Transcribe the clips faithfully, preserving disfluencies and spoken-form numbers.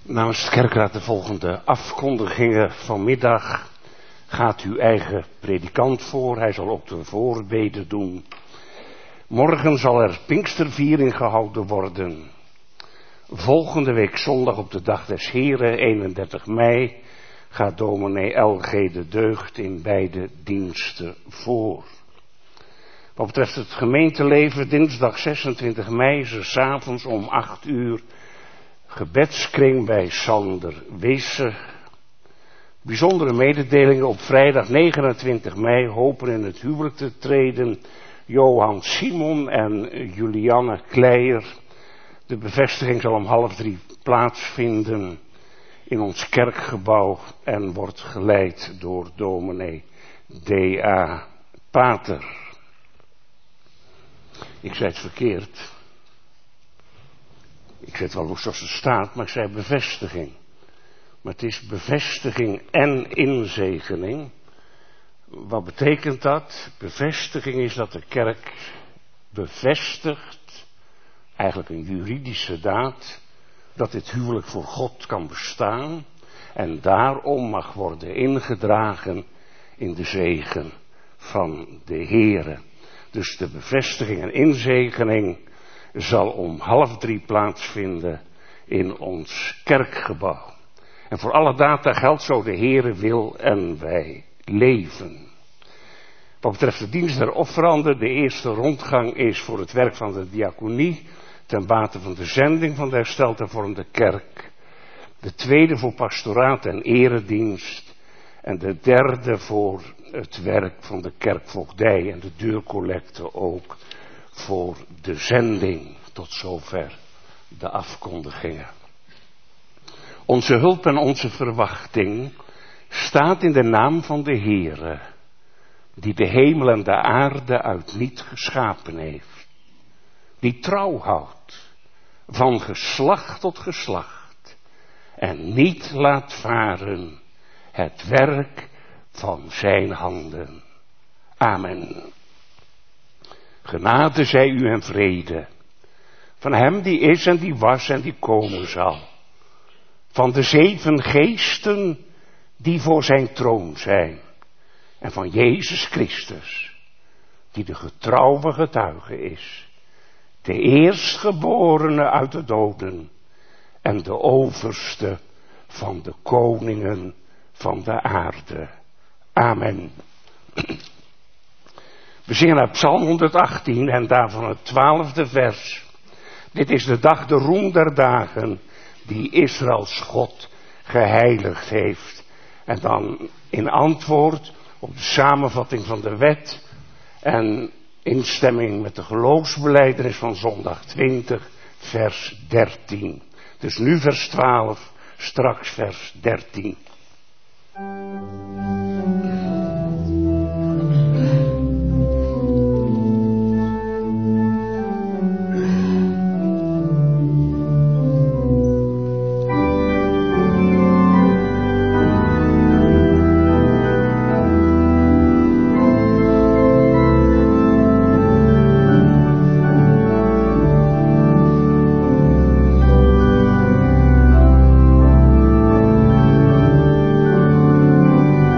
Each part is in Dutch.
Namens de kerkraad de volgende afkondigingen. Vanmiddag gaat uw eigen predikant voor. Hij zal ook de voorbeden doen. Morgen zal er Pinksterviering gehouden worden. Volgende week zondag op de dag des Heren, eenendertig mei, gaat dominee L G de Deugd in beide diensten voor. Wat betreft het gemeenteleven, dinsdag zesentwintig mei is er 's avonds om acht uur gebedskring bij Sander Weesse. Bijzondere mededelingen: op vrijdag negenentwintig mei hopen in het huwelijk te treden Johan Simon en Julianne Kleijer. De bevestiging zal om half drie plaatsvinden in ons kerkgebouw en wordt geleid door dominee D A Pater. Ik zei het verkeerd. Ik zei het wel zoals het staat, maar ik zei bevestiging. Maar het is bevestiging en inzegening. Wat betekent dat? Bevestiging is dat de kerk bevestigt, eigenlijk een juridische daad, dat dit huwelijk voor God kan bestaan en daarom mag worden ingedragen in de zegen van de Heere. Dus de bevestiging en inzegening zal om half drie plaatsvinden in ons kerkgebouw. En voor alle data geldt zo de Heere wil en wij leven. Wat betreft de dienst der offeranden, de eerste rondgang is voor het werk van de diaconie ten bate van de zending van de hersteld hervormde kerk. De tweede voor pastoraat en eredienst. En de derde voor het werk van de kerkvoogdij en de deurcollecte ook voor de zending. Tot zover de afkondigingen. Onze hulp en onze verwachting staat in de naam van de Heere, die de hemel en de aarde uit niet geschapen heeft. Die trouw houdt van geslacht tot geslacht en niet laat varen het werk van zijn handen. Amen. Genade zij u en vrede van hem die is en die was en die komen zal. Van de zeven geesten die voor zijn troon zijn. En van Jezus Christus, die de getrouwe getuige is. De eerstgeborene uit de doden en de overste van de koningen van de aarde. Amen. We zingen uit Psalm honderdachttien en daarvan het twaalfde vers. Dit is de dag, de roem der dagen, die Israëls God geheiligd heeft. En dan in antwoord op de samenvatting van de wet en instemming met de geloofsbelijdenis van zondag twintig, vers dertien. Dus nu vers twaalf, straks vers dertien. Thank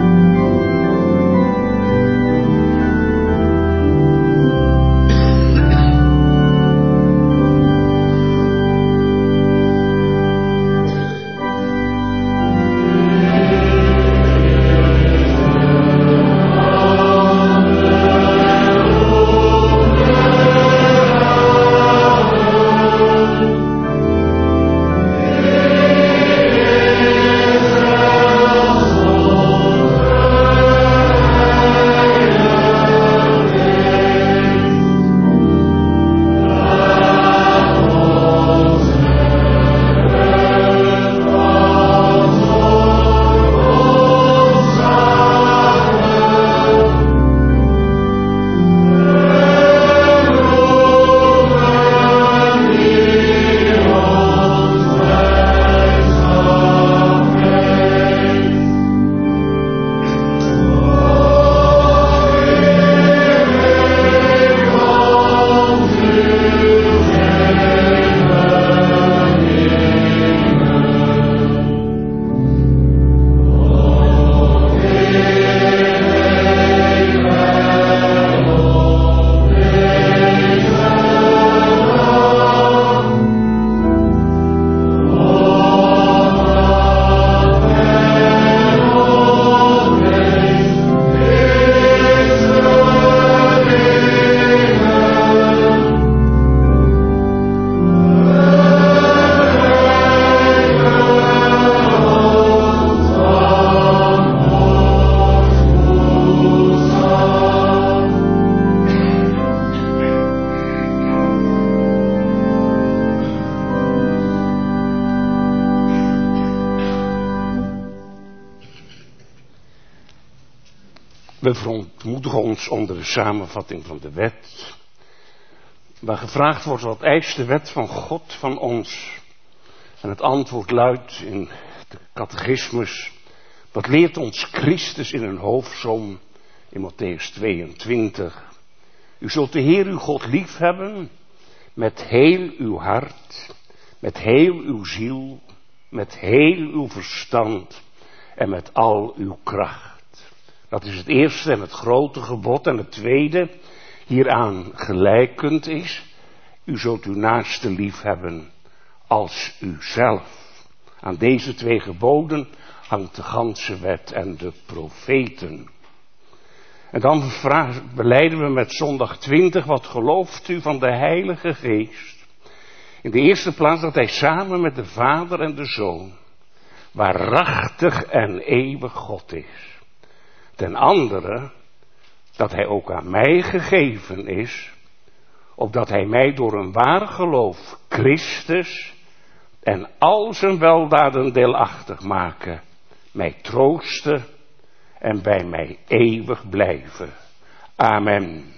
We verontmoedigen ons onder de samenvatting van de wet, waar gevraagd wordt wat eist de wet van God van ons. En het antwoord luidt in de catechismus: wat leert ons Christus in een hoofdsom in Matthäus tweeëntwintig? U zult de Heer uw God lief hebben met heel uw hart, met heel uw ziel, met heel uw verstand en met al uw kracht. Dat is het eerste en het grote gebod. En het tweede, hieraan gelijkend is: u zult uw naaste lief hebben als uzelf. Aan deze twee geboden hangt de ganse wet en de profeten. En dan vragen, belijden we met zondag twintig, wat gelooft u van de Heilige Geest? In de eerste plaats dat hij samen met de Vader en de Zoon waarachtig en eeuwig God is. Ten andere, dat hij ook aan mij gegeven is, opdat hij mij door een waar geloof Christus en al zijn weldaden deelachtig maken, mij troosten en bij mij eeuwig blijven. Amen.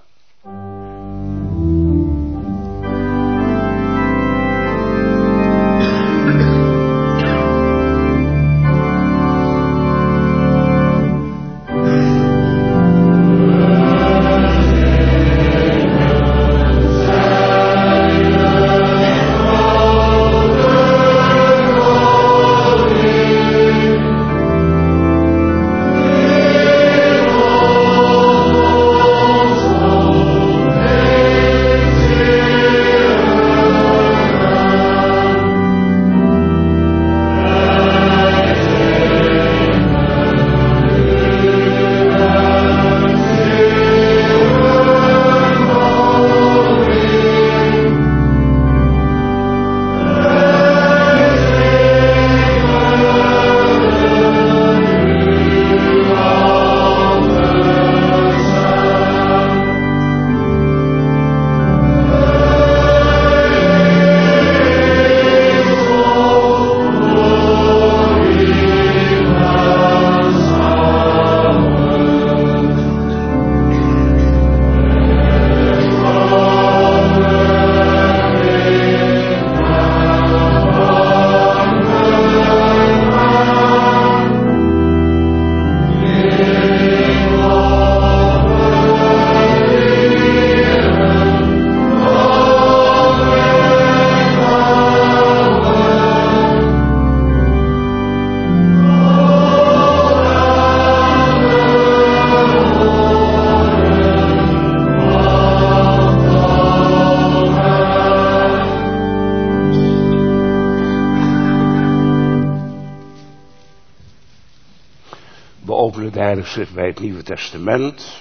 De Heilige Schrift bij het Nieuwe Testament,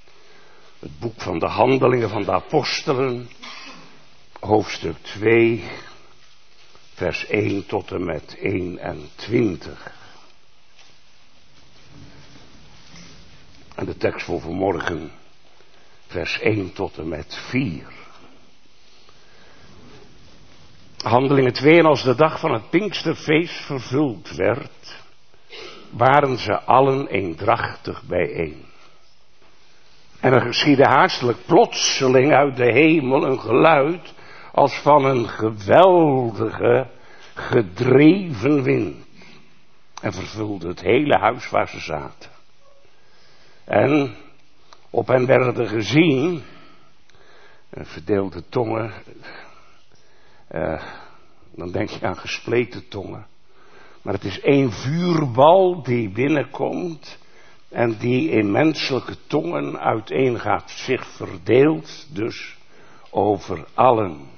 het boek van de Handelingen van de Apostelen, hoofdstuk twee, vers één tot en met eenentwintig. En de tekst voor vanmorgen, vers één tot en met vier. Handelingen twee, en als de dag van het Pinksterfeest vervuld werd, waren ze allen eendrachtig bijeen. En er geschiedde haastelijk plotseling uit de hemel een geluid als van een geweldige, gedreven wind. En vervulde het hele huis waar ze zaten. En op hen werden gezien verdeelde tongen. Uh, dan denk je aan gespleten tongen. Maar het is één vuurbal die binnenkomt en die in menselijke tongen uiteengaat, zich verdeelt dus over allen.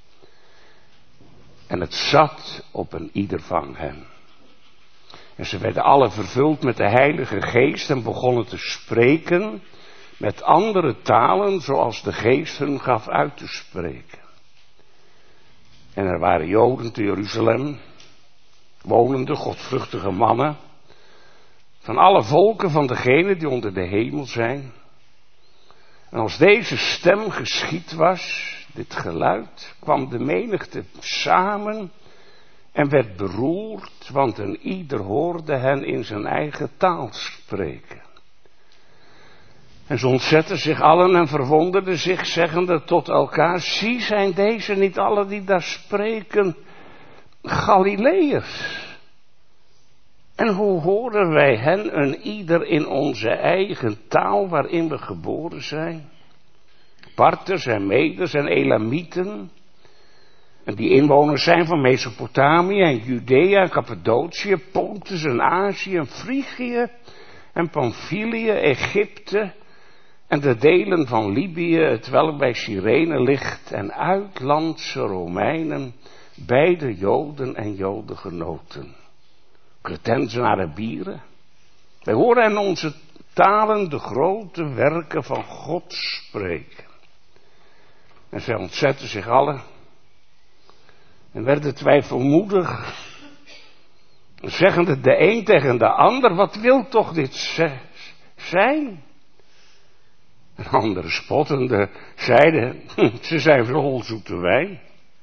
En het zat op een ieder van hen. En ze werden alle vervuld met de Heilige Geest en begonnen te spreken met andere talen zoals de Geest hun gaf uit te spreken. En er waren Joden te Jeruzalem, wonende, godvruchtige mannen, van alle volken van degenen die onder de hemel zijn. En als deze stem geschied was, dit geluid, kwam de menigte samen en werd beroerd, want een ieder hoorde hen in zijn eigen taal spreken. En ze ontzetten zich allen en verwonderden zich, zeggende tot elkaar, zie, zijn deze niet alle die daar spreken Galileërs? En hoe horen wij hen een ieder in onze eigen taal waarin we geboren zijn? Parters en Meders en Elamieten, en die inwoners zijn van Mesopotamië en Judea en Cappadocië, Pontus en Azië en Frigië en Pamphylië, Egypte en de delen van Libië, het welk bij Cyrene ligt, en uitlandse Romeinen, beide Joden en Jodengenoten. Cretensen en Arabieren. Wij horen in onze talen de grote werken van God spreken. En zij ontzetten zich allen en werden twijfelmoedig, zeggende de een tegen de ander, wat wil toch dit zijn? En anderen spottende zeiden, ze zijn vol zoete wijn.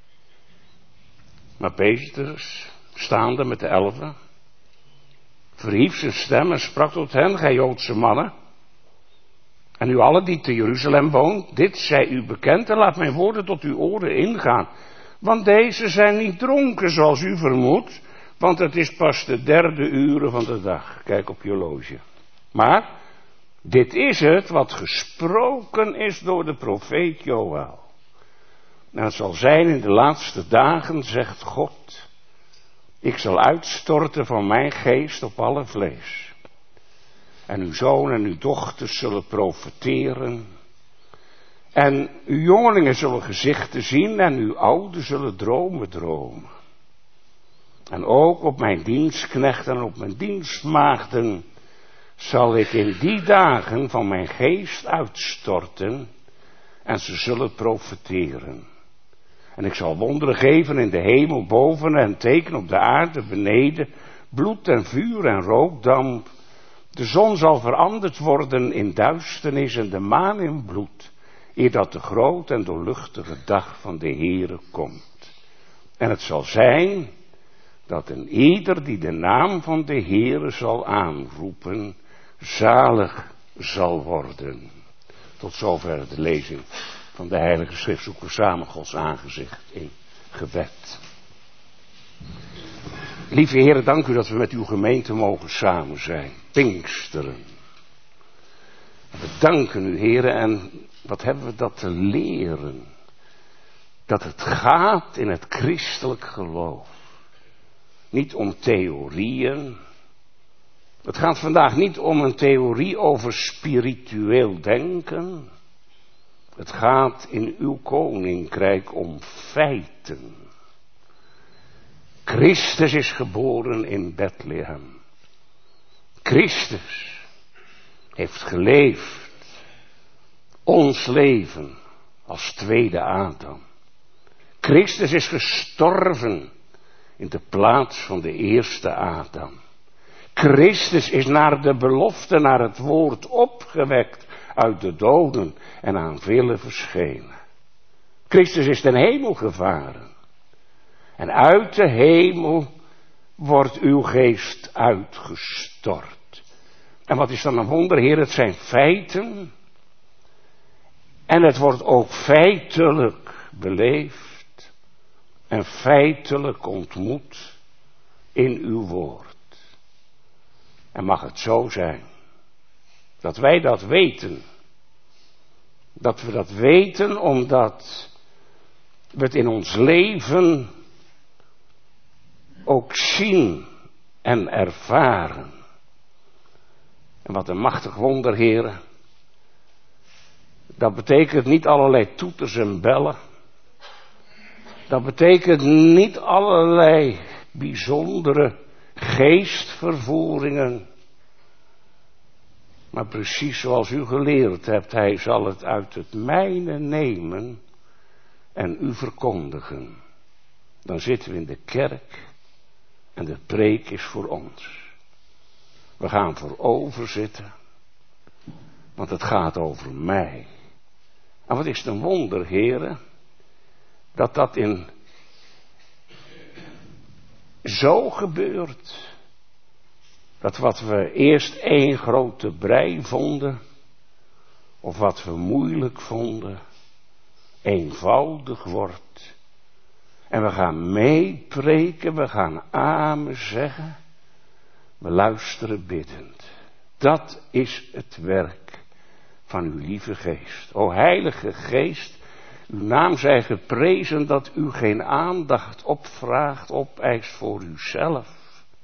Maar Petrus, staande met de elfen, verhief zijn stem en sprak tot hen, gij Joodse mannen, en u allen die te Jeruzalem woont, dit zij u bekend en laat mijn woorden tot uw oren ingaan. Want deze zijn niet dronken zoals u vermoedt, want het is pas de derde uren van de dag. Kijk op je horloge. Maar dit is het wat gesproken is door de profeet Joël. En het zal zijn in de laatste dagen, zegt God, ik zal uitstorten van mijn geest op alle vlees. En uw zoon en uw dochters zullen profeteren. En uw jongelingen zullen gezichten zien en uw ouden zullen dromen dromen. En ook op mijn dienstknechten en op mijn dienstmaagden zal ik in die dagen van mijn geest uitstorten en ze zullen profeteren. En ik zal wonderen geven in de hemel boven en teken op de aarde beneden, bloed en vuur en rookdamp. De zon zal veranderd worden in duisternis en de maan in bloed, eer dat de grote en doorluchtige dag van de Heere komt. En het zal zijn dat een ieder die de naam van de Heere zal aanroepen, zalig zal worden. Tot zover de lezing van de Heilige Schrift. Zoeken we samen Gods aangezicht in gebed. Lieve Heere, dank u dat we met uw gemeente mogen samen zijn. Pinksteren. We danken u, Heere, en wat hebben we dat te leren? Dat het gaat in het christelijk geloof. Niet om theorieën. Het gaat vandaag niet om een theorie over spiritueel denken. Het gaat in uw koninkrijk om feiten. Christus is geboren in Bethlehem. Christus heeft geleefd. Ons leven als tweede Adam. Christus is gestorven in de plaats van de eerste Adam. Christus is naar de belofte, naar het woord opgewekt uit de doden en aan velen verschenen. Christus is ten hemel gevaren. En uit de hemel wordt uw geest uitgestort. En wat is dan een wonder, Heer? Het zijn feiten. En het wordt ook feitelijk beleefd. En feitelijk ontmoet in uw woord. En mag het zo zijn dat wij dat weten. Dat we dat weten omdat we het in ons leven ook zien en ervaren. En wat een machtig wonder, Heere. Dat betekent niet allerlei toeters en bellen. Dat betekent niet allerlei bijzondere geestvervoeringen. Maar precies zoals u geleerd hebt, hij zal het uit het mijne nemen en u verkondigen. Dan zitten we in de kerk en de preek is voor ons. We gaan voorover zitten, want het gaat over mij. En wat is het een wonder, heren, dat dat in zo gebeurt, dat wat we eerst één grote brei vonden, of wat we moeilijk vonden, eenvoudig wordt. En we gaan meepreken, we gaan amen zeggen. We luisteren biddend. Dat is het werk van uw lieve geest. O Heilige Geest, uw naam zij geprezen dat u geen aandacht opvraagt, opeist voor uzelf.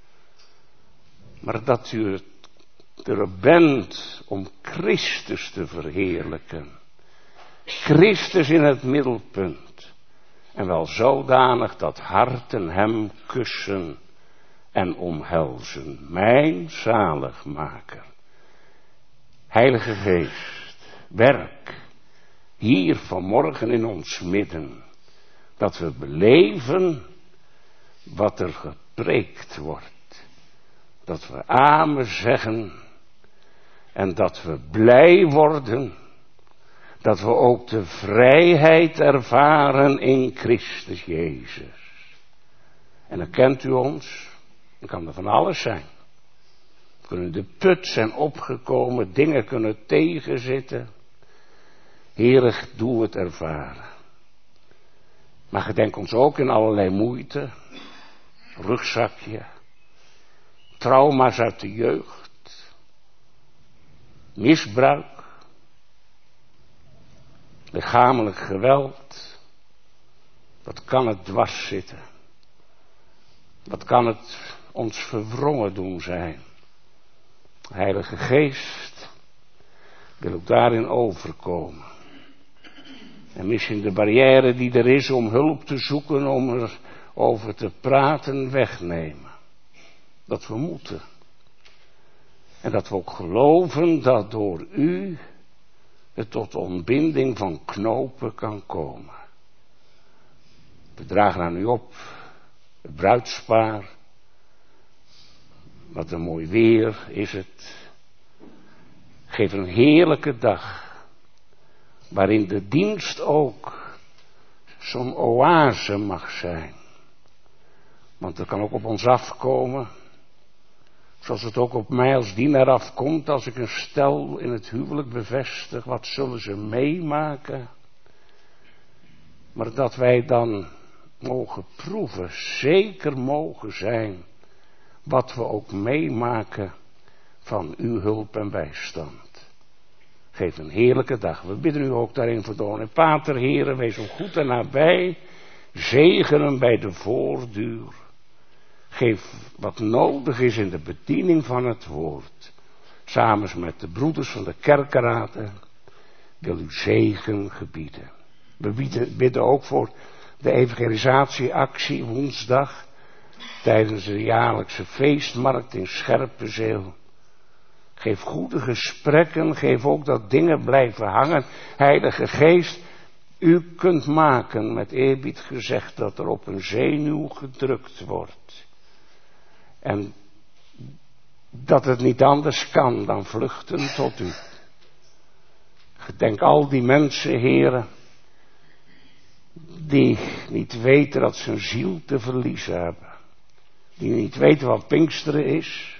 Maar dat u er bent om Christus te verheerlijken. Christus in het middelpunt. En wel zodanig dat harten hem kussen en omhelzen. Mijn zaligmaker. Heilige Geest, werk hier vanmorgen in ons midden. Dat we beleven wat er gepreekt wordt. Dat we amen zeggen en dat we blij worden. Dat we ook de vrijheid ervaren in Christus Jezus. En dan kent u ons, dan kan er van alles zijn. We kunnen de put zijn opgekomen, dingen kunnen tegenzitten. Heere, doe het ervaren. Maar gedenk ons ook in allerlei moeite, rugzakje, trauma's uit de jeugd, misbruik, lichamelijk geweld. Wat kan het dwars zitten? Wat kan het ons verwrongen doen zijn? Heilige Geest wil ook daarin overkomen. En misschien de barrière die er is om hulp te zoeken, om er over te praten, wegnemen. Dat we moeten. En dat we ook geloven dat door u het tot ontbinding van knopen kan komen. We dragen aan u op het bruidspaar. Wat een mooi weer is het. Geef een heerlijke dag. Waarin de dienst ook zo'n oase mag zijn. Want er kan ook op ons afkomen. Zoals het ook op mij als dienaar afkomt. Als ik een stel in het huwelijk bevestig. Wat zullen ze meemaken? Maar dat wij dan mogen proeven. Zeker mogen zijn. Wat we ook meemaken van uw hulp en bijstand. Geef een heerlijke dag. We bidden u ook daarin verdonen. Pater, Heere, wees om goed en nabij. Zegenen bij de voortduur. Geef wat nodig is in de bediening van het woord. Samen met de broeders van de kerkeraden wil u zegen gebieden. We bidden, bidden ook voor de evangelisatieactie woensdag. Tijdens de jaarlijkse feestmarkt in Scherpenzeel. Geef goede gesprekken, geef ook dat dingen blijven hangen. Heilige Geest, u kunt maken, met eerbied gezegd, dat er op een zenuw gedrukt wordt. En dat het niet anders kan dan vluchten tot u. Gedenk al die mensen, heren, die niet weten dat ze een ziel te verliezen hebben. Die niet weten wat Pinksteren is.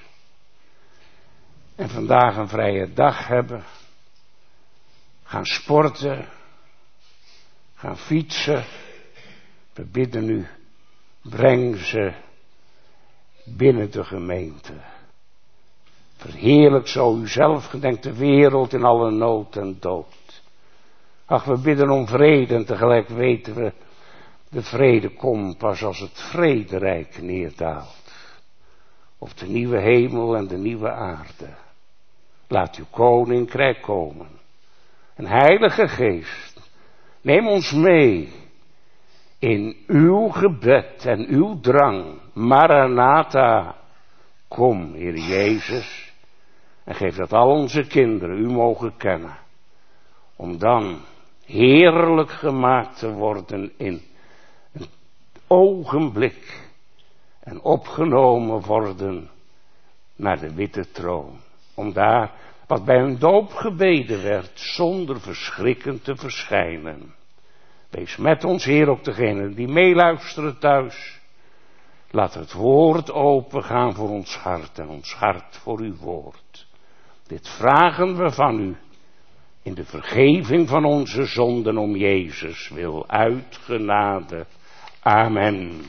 En vandaag een vrije dag hebben. Gaan sporten. Gaan fietsen. We bidden u. Breng ze binnen de gemeente. Verheerlijk zo uzelf. Gedenk de wereld in alle nood en dood. Ach, we bidden om vrede en tegelijk weten we. De vrede komt pas als het vrederijk neerdaalt. Op de nieuwe hemel en de nieuwe aarde. Laat uw koninkrijk komen. En Heilige Geest, neem ons mee in uw gebed en uw drang. Maranatha, kom, Heer Jezus. En geef dat al onze kinderen u mogen kennen. Om dan heerlijk gemaakt te worden in een ogenblik. En opgenomen worden naar de witte troon. Om daar, wat bij hun doop gebeden werd, zonder verschrikken te verschijnen. Wees met ons, Heer, ook degenen die meeluisteren thuis. Laat het woord opengaan voor ons hart en ons hart voor uw woord. Dit vragen we van u in de vergeving van onze zonden om Jezus wil, uit genade. Amen.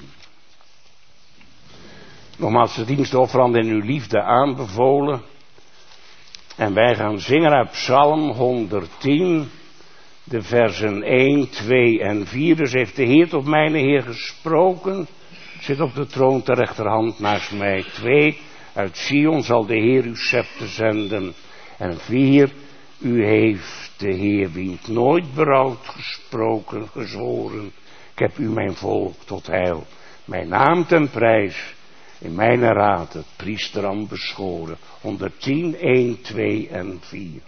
Nogmaals de dienstofferande in uw liefde aanbevolen. En wij gaan zingen uit Psalm honderdtien, de versen één, twee en vier. Dus heeft de Heer tot mijn Heer gesproken, zit op de troon ter rechterhand naast mij. Twee, uit Sion zal de Heer uw scepter zenden. En vier, u heeft de Heer wient nooit berouwd gesproken, gezworen. Ik heb u mijn volk tot heil, mijn naam ten prijs, in mijn raad het priesterambt beschoren. honderdtien, één, twee en vier.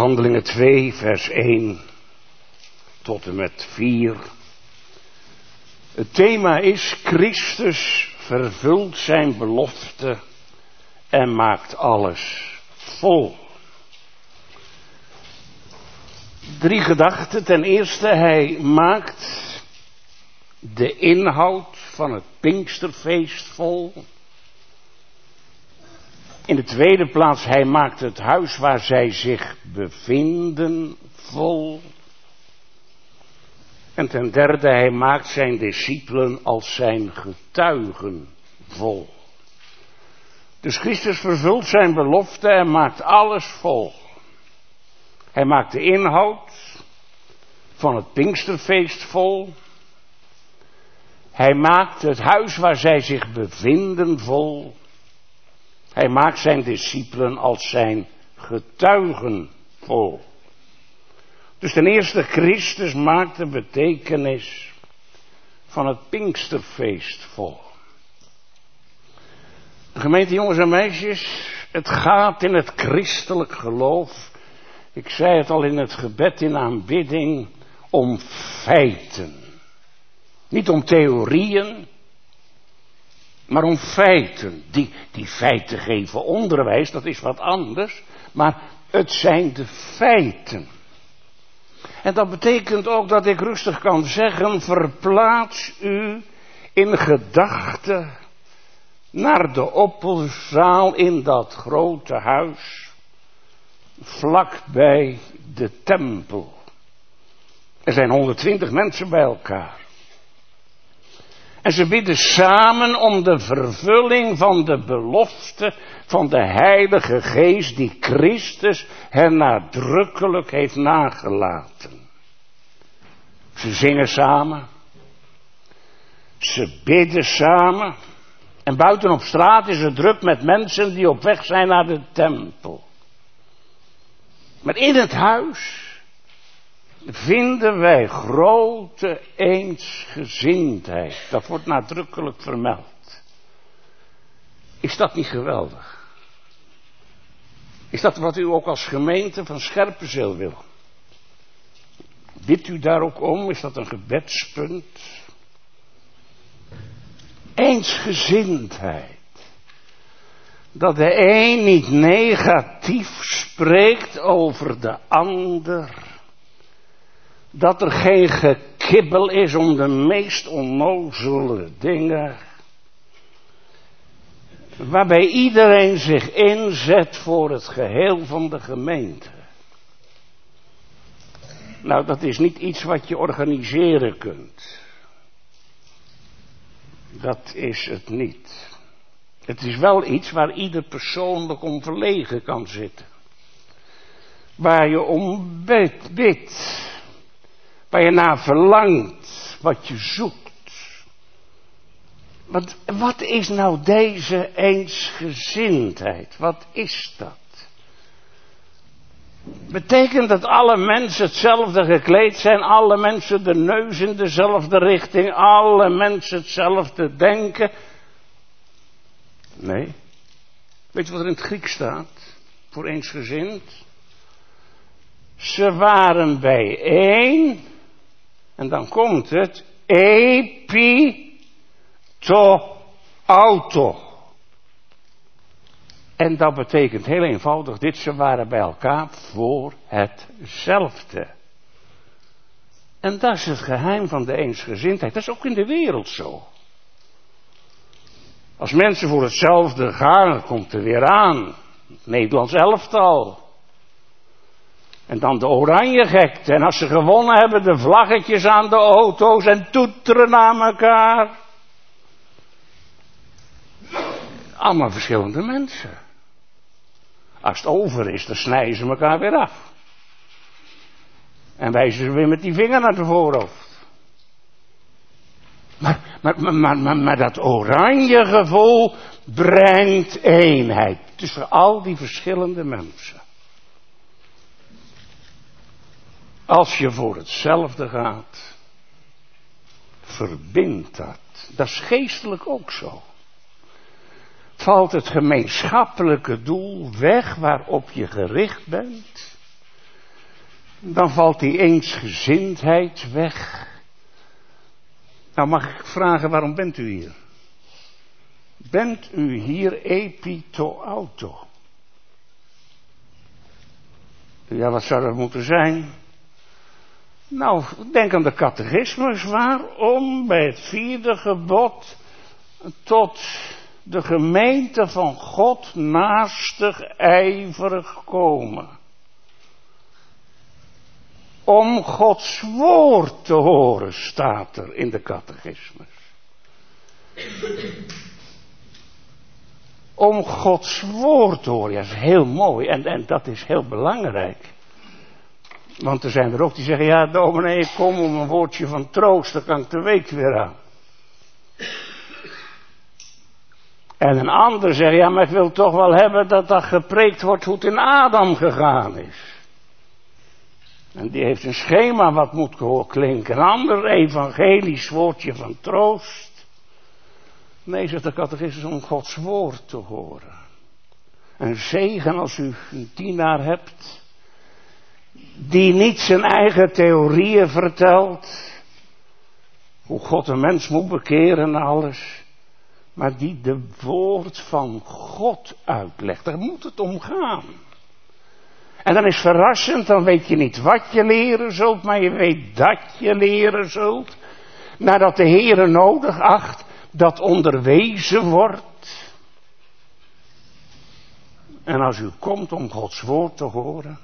Handelingen twee, vers één tot en met vier. Het thema is: Christus vervult zijn belofte en maakt alles vol. Drie gedachten. Ten eerste, hij maakt de inhoud van het Pinksterfeest vol. In de tweede plaats, hij maakt het huis waar zij zich bevinden vol. En ten derde, hij maakt zijn discipelen als zijn getuigen vol. Dus Christus vervult zijn belofte en maakt alles vol. Hij maakt de inhoud van het Pinksterfeest vol. Hij maakt het huis waar zij zich bevinden vol. Hij maakt zijn discipelen als zijn getuigen vol. Dus ten eerste, Christus maakt de betekenis van het Pinksterfeest vol. Gemeente jongens en meisjes, het gaat in het christelijk geloof, ik zei het al in het gebed in aanbidding, om feiten. Niet om theorieën, maar om feiten. Die, die feiten geven onderwijs, dat is wat anders, maar het zijn de feiten. En dat betekent ook dat ik rustig kan zeggen, verplaats u in gedachten naar de Oppelzaal in dat grote huis, vlakbij de tempel. Er zijn honderdtwintig mensen bij elkaar. En ze bidden samen om de vervulling van de belofte van de Heilige Geest die Christus hen nadrukkelijk heeft nagelaten. Ze zingen samen. Ze bidden samen. En buiten op straat is het druk met mensen die op weg zijn naar de tempel. Maar in het huis vinden wij grote eensgezindheid. Dat wordt nadrukkelijk vermeld. Is dat niet geweldig? Is dat wat u ook als gemeente van Scherpenzeel wil? Bidt u daar ook om? Is dat een gebedspunt? Eensgezindheid. Dat de een niet negatief spreekt over de ander. Dat er geen gekibbel is om de meest onnozele dingen. Waarbij iedereen zich inzet voor het geheel van de gemeente. Nou, dat is niet iets wat je organiseren kunt. Dat is het niet. Het is wel iets waar ieder persoonlijk om verlegen kan zitten. Waar je om bidt. Waar je naar verlangt. Wat je zoekt. Want wat is nou deze eensgezindheid? Wat is dat? Betekent dat alle mensen hetzelfde gekleed zijn? Alle mensen de neus in dezelfde richting? Alle mensen hetzelfde denken? Nee. Weet je wat er in het Grieks staat? Voor eensgezind. Ze waren bijeen. En dan komt het. Epi to auto. En dat betekent heel eenvoudig dit. Ze waren bij elkaar voor hetzelfde. En dat is het geheim van de eensgezindheid. Dat is ook in de wereld zo. Als mensen voor hetzelfde gaan, dan komt er weer aan. Het Nederlands elftal. En dan de oranjegekte. En als ze gewonnen hebben, de vlaggetjes aan de auto's en toeteren naar elkaar. Allemaal verschillende mensen. Als het over is, dan snijden ze elkaar weer af. En wijzen ze weer met die vinger naar de voorhoofd. Maar, maar, maar, maar, maar, maar dat oranje gevoel brengt eenheid tussen al die verschillende mensen. Als je voor hetzelfde gaat, verbindt dat. Dat is geestelijk ook zo. Valt het gemeenschappelijke doel weg waarop je gericht bent, Dan valt die eensgezindheid weg. Nou, mag ik vragen, waarom bent u hier? Bent u hier epito auto? Ja, wat zou dat moeten zijn? Nou, denk aan de catechismus. Waarom bij het vierde gebod tot de gemeente van God naastig ijverig komen? Om Gods woord te horen, staat er in de catechismus. Om Gods woord te horen, ja, dat is heel mooi en, en dat is heel belangrijk. Want er zijn er ook die zeggen, ja dominee, ik kom om een woordje van troost, dan kan ik de week weer aan. En een ander zegt, ja maar ik wil toch wel hebben dat dat gepreekt wordt hoe het in Adam gegaan is. En die heeft een schema wat moet klinken. Een ander evangelisch woordje van troost. Nee, zegt de catechismus, om Gods woord te horen. Een zegen als u een dienaar hebt, die niet zijn eigen theorieën vertelt, hoe God een mens moet bekeren en alles, maar die de woord van God uitlegt. Daar moet het om gaan. En dan is verrassend, dan weet je niet wat je leren zult, maar je weet dat je leren zult. Nadat de Heere nodig acht dat onderwezen wordt. En als u komt om Gods woord te horen.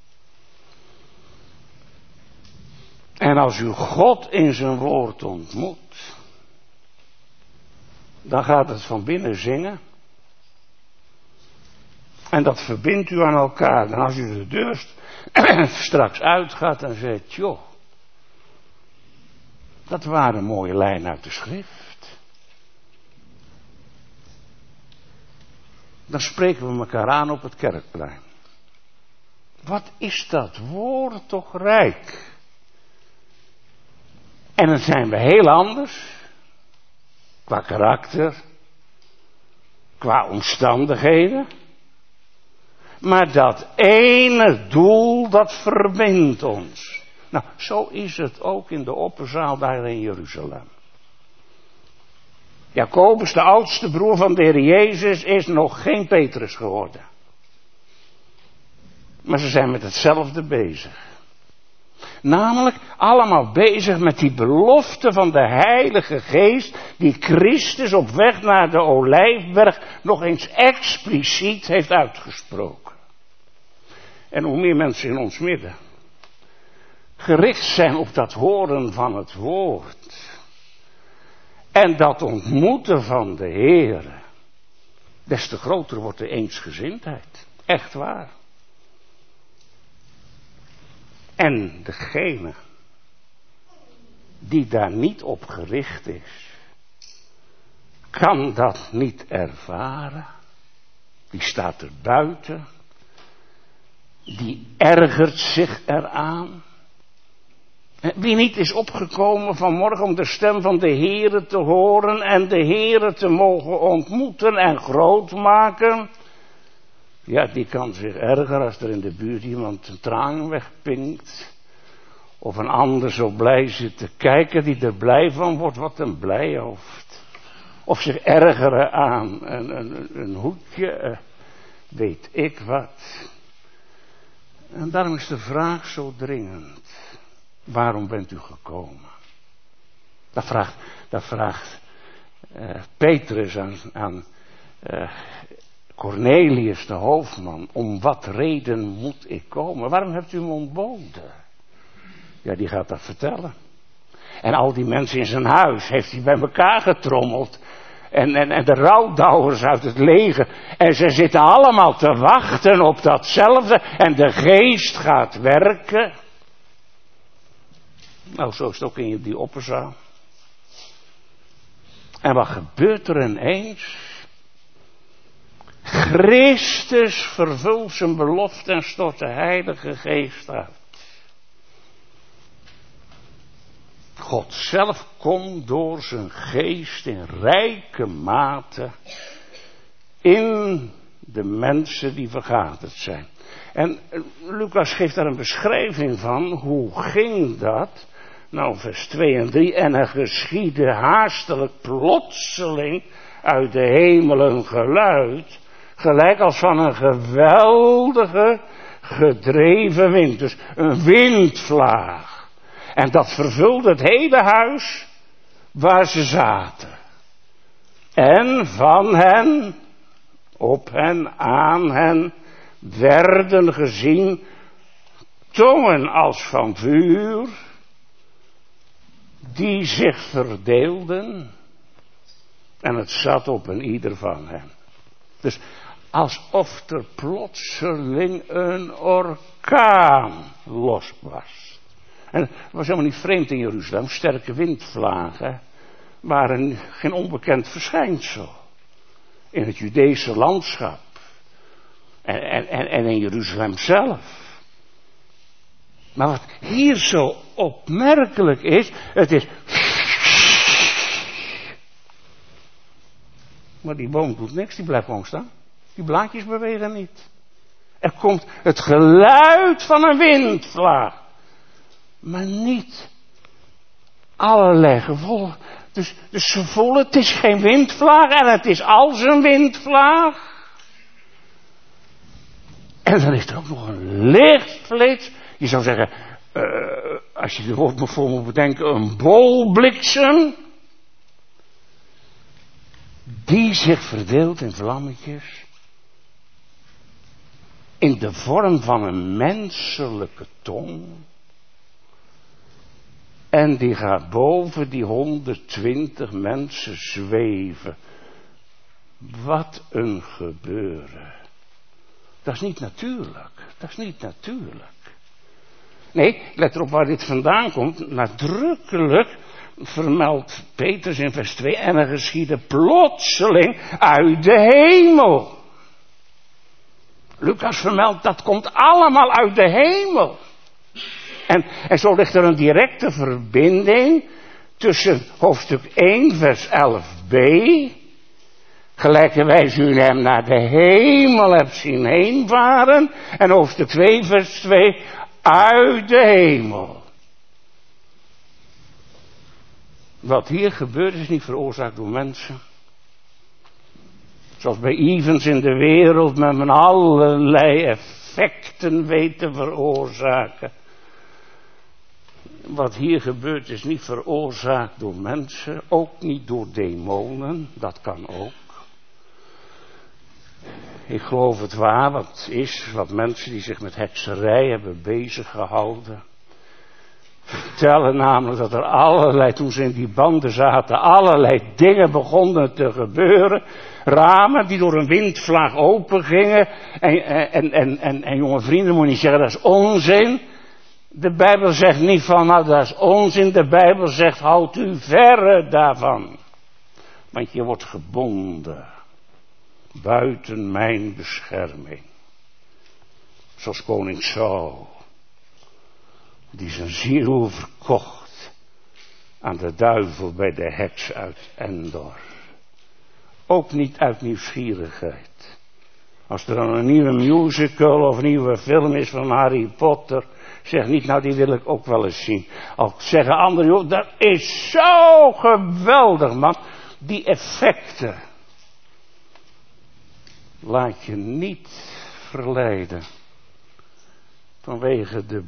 En als u God in zijn woord ontmoet. Dan gaat het van binnen zingen. En dat verbindt u aan elkaar. En als u de deur straks uitgaat en zegt, joh, dat waren mooie lijnen uit de schrift. Dan spreken we elkaar aan op het kerkplein. Wat is dat woord toch rijk. En dan zijn we heel anders. Qua karakter. Qua omstandigheden. Maar dat ene doel, dat verbindt ons. Nou, zo is het ook in de opperzaal daar in Jeruzalem. Jacobus, de oudste broer van de Heer Jezus, is nog geen Petrus geworden. Maar ze zijn met hetzelfde bezig. Namelijk allemaal bezig met die belofte van de Heilige Geest, die Christus op weg naar de Olijfberg nog eens expliciet heeft uitgesproken. En hoe meer mensen in ons midden gericht zijn op dat horen van het woord. En dat ontmoeten van de Heere. Des te groter wordt de eensgezindheid. Echt waar. En degene die daar niet op gericht is, kan dat niet ervaren. Die staat er buiten. Die ergert zich eraan. Wie niet is opgekomen vanmorgen om de stem van de Heere te horen en de Heere te mogen ontmoeten en groot maken. Ja, die kan zich ergeren als er in de buurt iemand een traan wegpinkt. Of een ander zo blij zit te kijken die er blij van wordt, wat een blijhoofd. Of zich ergeren aan een, een, een hoedje, weet ik wat. En daarom is de vraag zo dringend. Waarom bent u gekomen? Dat vraagt, dat vraagt uh, Petrus aan, aan uh, Cornelius de hoofdman. Om wat reden moet ik komen? Waarom hebt u me ontboden? Ja, die gaat dat vertellen. En al die mensen in zijn huis heeft hij bij elkaar getrommeld. En, en, en de rouwdouwers uit het leger. En ze zitten allemaal te wachten op datzelfde. En de geest gaat werken. Nou, zo is het ook in die opperzaal. En wat gebeurt er ineens? Christus vervult zijn belofte en stort de Heilige Geest uit. God zelf komt door zijn geest in rijke mate in de mensen die vergaderd zijn. En Lucas geeft daar een beschrijving van. Hoe ging dat? Nou, vers twee en drie. En er geschiedde haastelijk plotseling uit de hemel een geluid. Gelijk als van een geweldige gedreven wind. Dus een windvlaag. En dat vervulde het hele huis waar ze zaten. En van hen, op hen, aan hen, werden gezien tongen als van vuur, die zich verdeelden, en het zat op een ieder van hen. Dus alsof er plotseling een orkaan losbarst. En het was helemaal niet vreemd in Jeruzalem, sterke windvlagen waren geen onbekend verschijnsel in het Judese landschap en, en, en in Jeruzalem zelf. Maar wat hier zo opmerkelijk is, het is... Maar die boom doet niks, die blijft gewoon staan. Die blaadjes bewegen niet. Er komt het geluid van een windvlaag. Maar niet allerlei gevolgen. Dus, dus ze voelen, het is geen windvlaag en het is als een windvlaag. En dan is er ook nog een lichtflits. Je zou zeggen, uh, als je het woord voor moet bedenken, een bolbliksem. Die zich verdeelt in vlammetjes. In de vorm van een menselijke tong. En die gaat boven die honderdtwintig mensen zweven. Wat een gebeuren. Dat is niet natuurlijk. Dat is niet natuurlijk. Nee, let erop waar dit vandaan komt. Nadrukkelijk vermeldt Petrus in vers twee. En er geschiedde plotseling uit de hemel. Lucas vermeldt, dat komt allemaal uit de hemel. En, en zo ligt er een directe verbinding tussen hoofdstuk één, vers elf b. Gelijkerwijs u hem naar de hemel hebt zien heenvaren. En hoofdstuk twee, vers twee, uit de hemel. Wat hier gebeurt is niet veroorzaakt door mensen. Zoals bij events in de wereld men met allerlei effecten weet te veroorzaken. Wat hier gebeurt is niet veroorzaakt door mensen, ook niet door demonen, dat kan ook. Ik geloof het waar, wat is, wat mensen die zich met hekserij hebben bezig gehouden. Vertellen namelijk dat er allerlei, toen ze in die banden zaten, allerlei dingen begonnen te gebeuren. Ramen die door een windvlaag open gingen. En, en, en, en, en jonge vrienden, moet je niet zeggen, dat is onzin. De Bijbel zegt niet van, nou dat is onzin. De Bijbel zegt, houd u verre daarvan. Want je wordt gebonden. Buiten mijn bescherming. Zoals koning Saul. Die zijn ziel verkocht. Aan de duivel bij de heks uit Endor. Ook niet uit nieuwsgierigheid. Als er dan een nieuwe musical of een nieuwe film is van Harry Potter. Zeg niet, nou die wil ik ook wel eens zien. Al zeggen anderen, joh, dat is zo geweldig man. Die effecten. Laat je niet verleiden. Vanwege de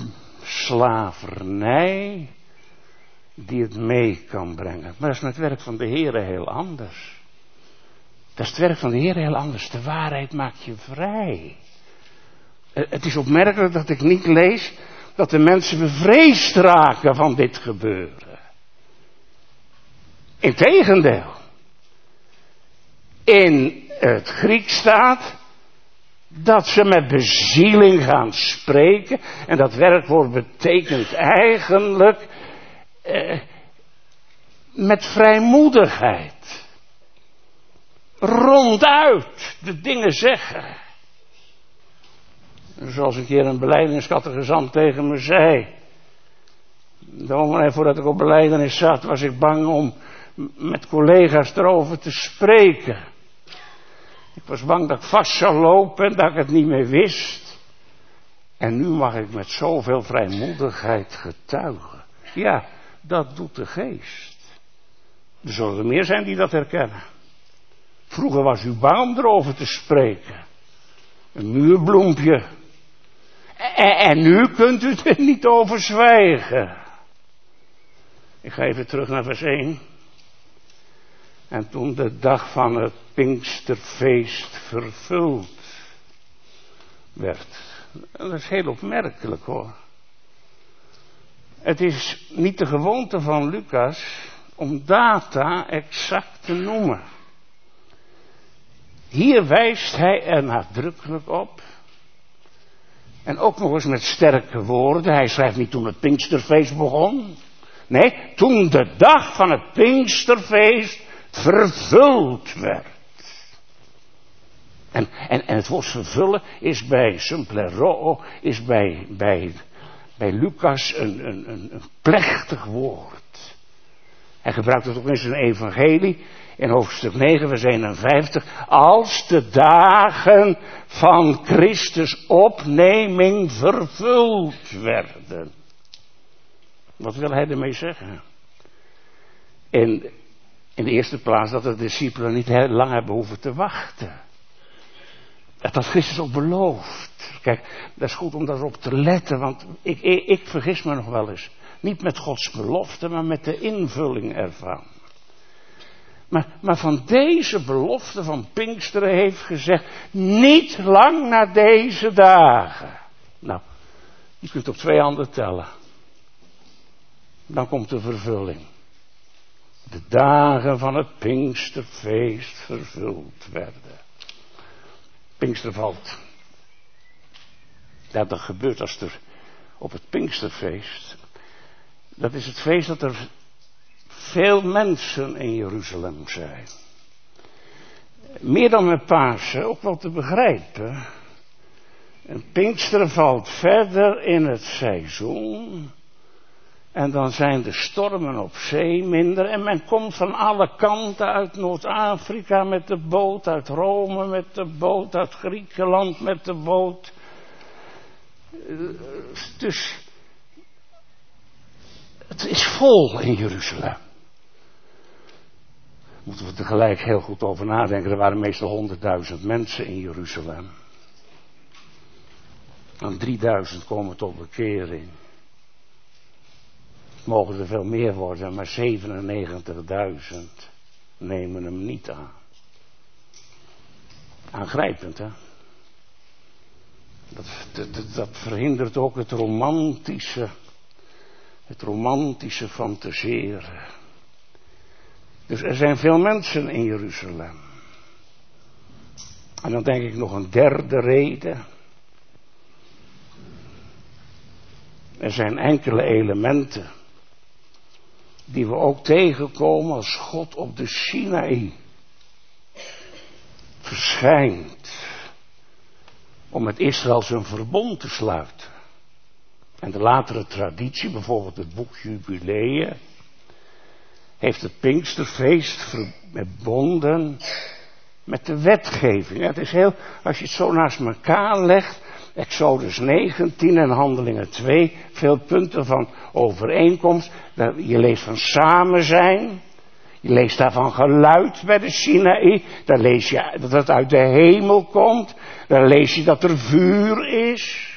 slavernij die het mee kan brengen. Maar dat is met het werk van de Heere heel anders. Dat is het werk van de Heere heel anders. De waarheid maakt je vrij. Het is opmerkelijk dat ik niet lees dat de mensen bevreesd raken van dit gebeuren. Integendeel. In het Grieks staat dat ze met bezieling gaan spreken. En dat werkwoord betekent eigenlijk eh, met vrijmoedigheid. Ronduit de dingen zeggen. Zoals een keer een belijdenisscatechizant tegen me zei. De moment voordat ik op belijdenis zat, was ik bang om met collega's erover te spreken. Ik was bang dat ik vast zou lopen en dat ik het niet meer wist. En nu mag ik met zoveel vrijmoedigheid getuigen. Ja, dat doet de geest. Er zullen er meer zijn die dat herkennen. Vroeger was u bang om erover te spreken. Een muurbloempje. En, en nu kunt u er niet over zwijgen. Ik ga even terug naar vers één. En toen de dag van het Pinksterfeest vervuld werd. Dat is heel opmerkelijk hoor. Het is niet de gewoonte van Lucas om data exact te noemen. Hier wijst hij er nadrukkelijk op. En ook nog eens met sterke woorden. Hij schrijft niet toen het Pinksterfeest begon. Nee, toen de dag van het Pinksterfeest vervuld werd. En, en, en het woord vervullen is bij Sumplero, is bij, bij, bij Lucas een, een, een, een plechtig woord. Hij gebruikt het ook in zijn evangelie in hoofdstuk negen vers eenenvijftig. Als de dagen van Christus opneming vervuld werden. Wat wil hij ermee zeggen? In, in de eerste plaats dat de discipelen niet heel lang hebben hoeven te wachten. Dat had Christus ook beloofd. Kijk, dat is goed om daarop te letten, want ik, ik, ik vergis me nog wel eens. Niet met Gods belofte, maar met de invulling ervan. Maar, maar van deze belofte van Pinksteren heeft gezegd, niet lang na deze dagen. Nou, je kunt op twee handen tellen. Dan komt de vervulling. De dagen van het Pinksterfeest vervuld werden. Pinkster valt. Ja, dat gebeurt als er op het Pinksterfeest. Dat is het feest dat er veel mensen in Jeruzalem zijn. Meer dan met Pasen, ook wel te begrijpen. En Pinkster valt verder in het seizoen. En dan zijn de stormen op zee minder. En men komt van alle kanten uit Noord-Afrika met de boot. Uit Rome met de boot. Uit Griekenland met de boot. Dus het is vol in Jeruzalem. Moeten we tegelijk heel goed over nadenken. Er waren meestal honderdduizend mensen in Jeruzalem. En drieduizend komen tot bekering. Mogen er veel meer worden, maar zevenennegentigduizend nemen hem niet aan. Aangrijpend, hè? Dat, dat, dat verhindert ook het romantische, het romantische fantaseren. Dus er zijn veel mensen in Jeruzalem. En dan denk ik nog een derde reden. Er zijn enkele elementen die we ook tegenkomen als God op de Sinaï verschijnt om met Israël zijn verbond te sluiten. En de latere traditie, bijvoorbeeld het boek Jubileeën, heeft het Pinksterfeest verbonden met de wetgeving. Het is heel, als je het zo naast elkaar legt, Exodus negentien en Handelingen twee, veel punten van overeenkomst. Je leest van samen zijn. Je leest daarvan geluid bij de Sinaï. Dan lees je dat het uit de hemel komt. Dan lees je dat er vuur is.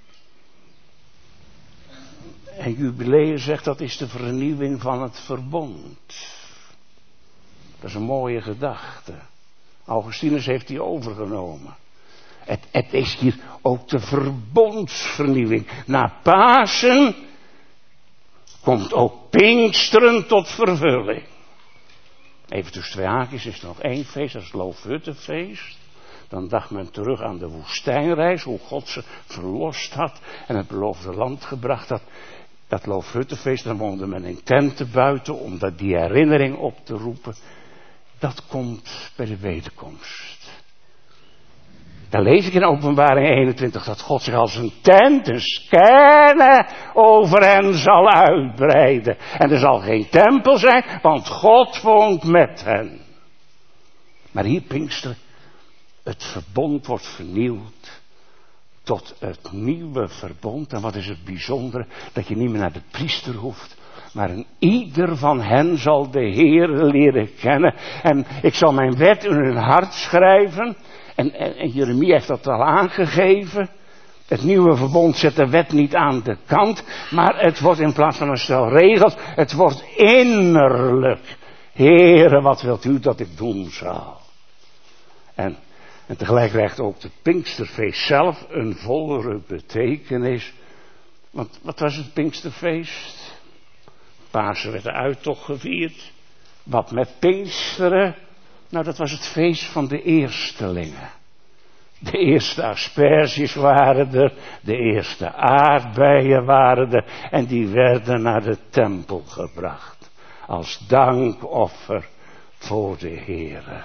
En Jubileeën zegt dat is de vernieuwing van het verbond. Dat is een mooie gedachte. Augustinus heeft die overgenomen. Het, het is hier ook de verbondsvernieuwing. Na Pasen komt ook Pinksteren tot vervulling. Even tussen twee haakjes is er nog één feest, dat is het Loofhuttenfeest. Dan dacht men terug aan de woestijnreis, hoe God ze verlost had en het beloofde land gebracht had. Dat Loofhuttenfeest, dan woonde men in tenten buiten om dat die herinnering op te roepen. Dat komt bij de wederkomst. Dan lees ik in Openbaring eenentwintig dat God zich als een tent, een skene over hen zal uitbreiden. En er zal geen tempel zijn, want God woont met hen. Maar hier Pinkster, het verbond wordt vernieuwd tot het nieuwe verbond. En wat is het bijzondere? Dat je niet meer naar de priester hoeft. Maar een ieder van hen zal de Heere leren kennen. En ik zal mijn wet in hun hart schrijven. En, en, en Jeremia heeft dat al aangegeven. Het nieuwe verbond zet de wet niet aan de kant. Maar het wordt in plaats van een stel regels. Het wordt innerlijk. Heere, wat wilt u dat ik doen zal? En, en tegelijk krijgt ook het Pinksterfeest zelf een vollere betekenis. Want wat was het Pinksterfeest? Pasen werd de uittocht gevierd. Wat met Pinksteren? Nou, dat was het feest van de eerstelingen. De eerste asperges waren er, de eerste aardbeien waren er en die werden naar de tempel gebracht. Als dankoffer voor de Heere.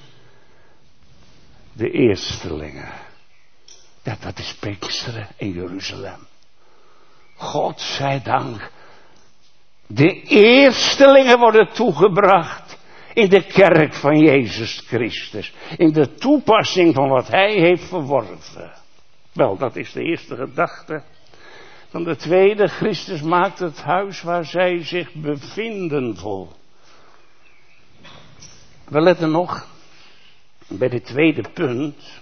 De eerstelingen. Ja, dat is Pinksteren in Jeruzalem. God zij dank. De eerstelingen worden toegebracht in de kerk van Jezus Christus. In de toepassing van wat hij heeft verworven. Wel, dat is de eerste gedachte. Dan de tweede, Christus maakt het huis waar zij zich bevinden vol. We letten nog bij dit tweede punt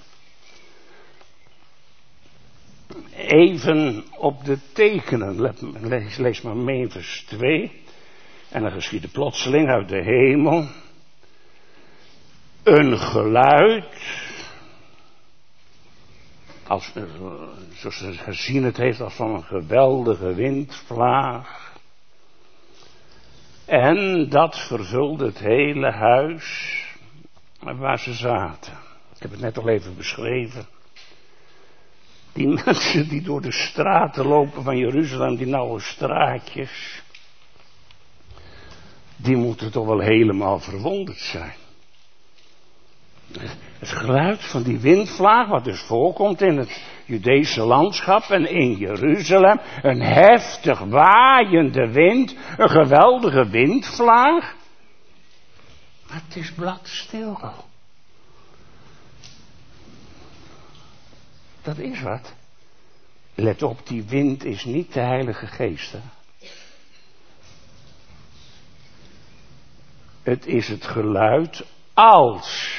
even op de tekenen. Lees, lees maar mee in vers twee. En er geschiedde plotseling uit de hemel een geluid, als, zoals ze gezien het heeft, als van een geweldige windvlaag. En dat vervulde het hele huis waar ze zaten. Ik heb het net al even beschreven. Die mensen die door de straten lopen van Jeruzalem, die nauwe straatjes, die moeten toch wel helemaal verwonderd zijn. Het geluid van die windvlaag, wat dus voorkomt in het Judese landschap en in Jeruzalem, een heftig waaiende wind, een geweldige windvlaag. Maar het is bladstil. Dat is wat. Let op, die wind is niet de Heilige Geest, hè? Het is het geluid als.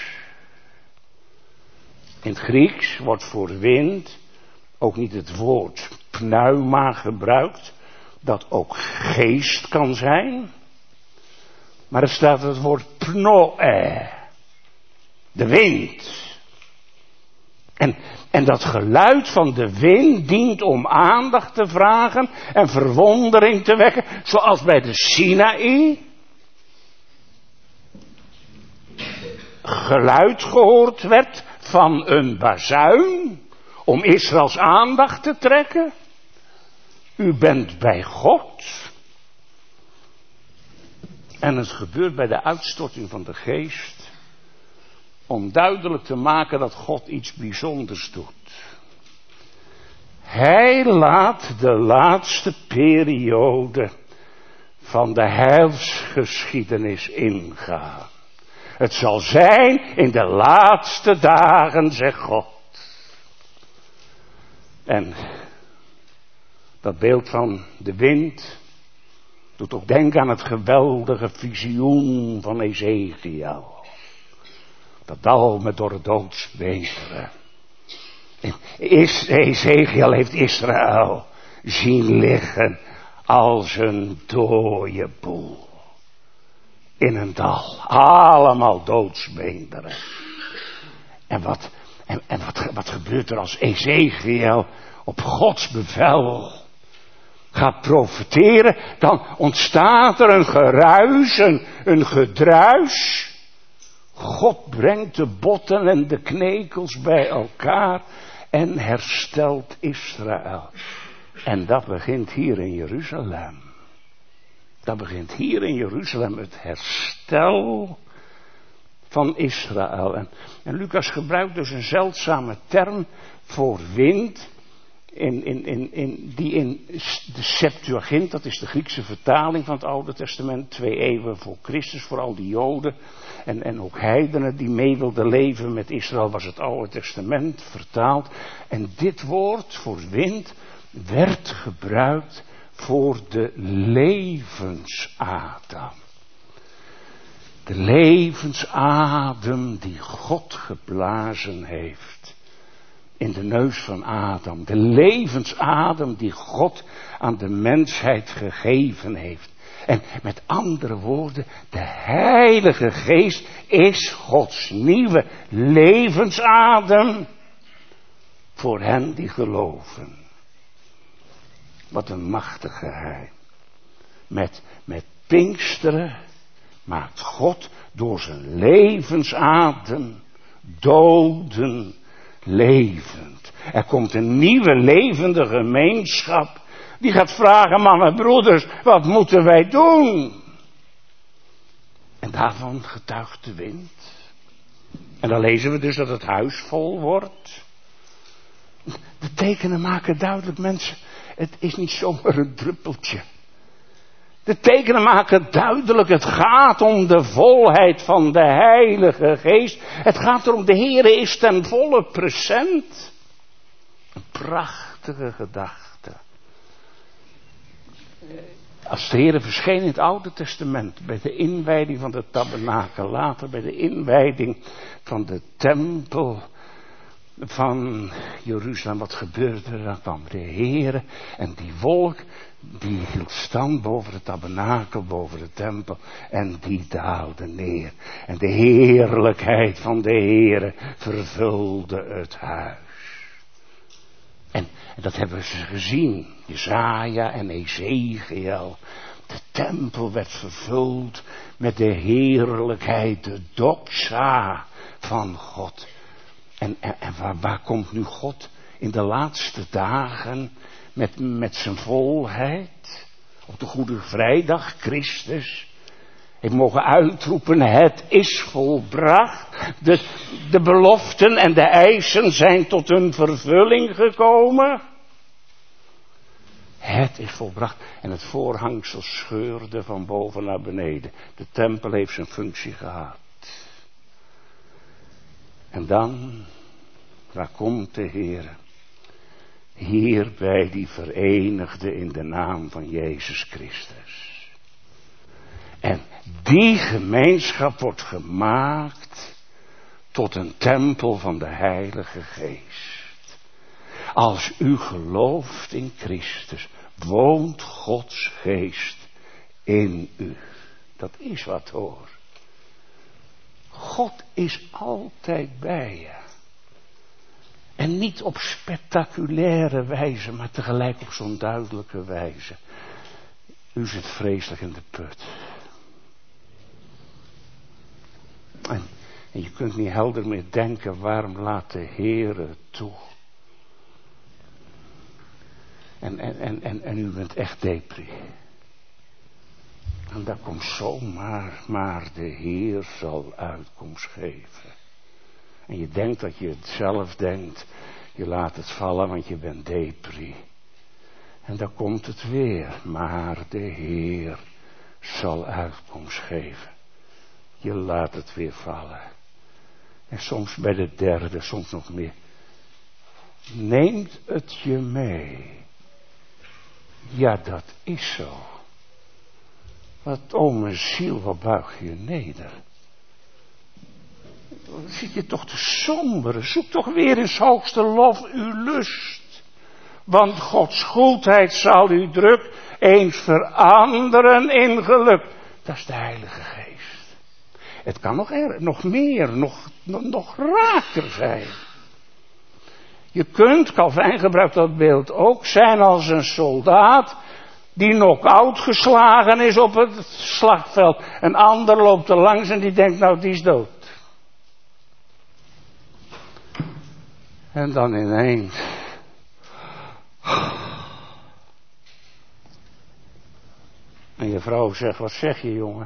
In het Grieks wordt voor wind ook niet het woord pneuma gebruikt, dat ook geest kan zijn. Maar er staat het woord pnoe, de wind. En, en dat geluid van de wind dient om aandacht te vragen en verwondering te wekken, zoals bij de Sinaï. Geluid gehoord werd van een bazuin om Israëls aandacht te trekken. U bent bij God. En het gebeurt bij de uitstorting van de geest om duidelijk te maken dat God iets bijzonders doet. Hij laat de laatste periode van de heilsgeschiedenis ingaan. Het zal zijn in de laatste dagen, zegt God. En dat beeld van de wind doet ook denken aan het geweldige visioen van Ezekiel. Dat dal met door het doodsbeenderen. Ezekiel heeft Israël zien liggen als een dode boel. In een dal. Allemaal doodsbeenderen. En wat, en, en wat, wat gebeurt er als Ezekiel op Gods bevel gaat profeteren? Dan ontstaat er een geruis, een, een gedruis. God brengt de botten en de knekels bij elkaar en herstelt Israël. En dat begint hier in Jeruzalem. Dat begint hier in Jeruzalem het herstel van Israël. En, en Lucas gebruikt dus een zeldzame term voor wind. In, in, in, in, die in de Septuagint, dat is de Griekse vertaling van het Oude Testament, twee eeuwen voor Christus, voor al die Joden en, en ook heidenen die mee wilden leven met Israël, was het Oude Testament vertaald. En dit woord voor wind werd gebruikt voor de levensadem. De levensadem die God geblazen heeft in de neus van Adam. De levensadem die God aan de mensheid gegeven heeft. En met andere woorden, de Heilige Geest is Gods nieuwe levensadem voor hen die geloven. Wat een machtig geheim. Met, met Pinksteren maakt God door zijn levensadem doden levend. Er komt een nieuwe levende gemeenschap die gaat vragen, mannen, broeders, wat moeten wij doen? En daarvan getuigt de wind. En dan lezen we dus dat het huis vol wordt. De tekenen maken duidelijk, mensen, het is niet zomaar een druppeltje. De tekenen maken duidelijk, het gaat om de volheid van de Heilige Geest. Het gaat erom, de Heere is ten volle present. Een prachtige gedachte. Als de Heere verscheen in het Oude Testament, bij de inwijding van de tabernakel, later bij de inwijding van de tempel van Jeruzalem, wat gebeurde er? Dan kwam de Heere en die wolk, die hield stand boven de tabernakel, boven de tempel, en die daalde neer. En de heerlijkheid van de Heere vervulde het huis. En, en dat hebben ze gezien, Jesaja en Ezekiel. De tempel werd vervuld met de heerlijkheid, de doxa van God. En, en, en waar, waar komt nu God in de laatste dagen met, met zijn volheid? Op de Goede Vrijdag, Christus heeft mogen uitroepen, het is volbracht. De, de beloften en de eisen zijn tot hun vervulling gekomen. Het is volbracht. En het voorhangsel scheurde van boven naar beneden. De tempel heeft zijn functie gehad. En dan, waar komt de Heer? Hier bij die verenigde in de naam van Jezus Christus. En die gemeenschap wordt gemaakt tot een tempel van de Heilige Geest. Als u gelooft in Christus, woont Gods Geest in u. Dat is wat hoor. God is altijd bij je. En niet op spectaculaire wijze, maar tegelijk op zo'n duidelijke wijze. U zit vreselijk in de put. En, en je kunt niet helder meer denken, waarom laat de Heere het toe? En, en, en, en, en u bent echt depri. En daar komt zomaar, maar de Heer zal uitkomst geven. En je denkt dat je het zelf denkt. Je laat het vallen, want je bent depri. En dan komt het weer. Maar de Heer zal uitkomst geven. Je laat het weer vallen. En soms bij de derde, soms nog meer. Neemt het je mee. Ja, dat is zo. Wat, o mijn ziel, wat buig je neder. Zit je toch te somberen? Zoek toch weer in 's hoogste lof uw lust. Want Gods goedheid zal u druk eens veranderen in geluk. Dat is de Heilige Geest. Het kan nog, er, nog meer, nog, nog, nog raker zijn. Je kunt, Calvijn gebruikt dat beeld ook, zijn als een soldaat die knock-out geslagen is op het slagveld. Een ander loopt er langs en die denkt, nou die is dood. En dan ineens. En je vrouw zegt, wat zeg je jongen?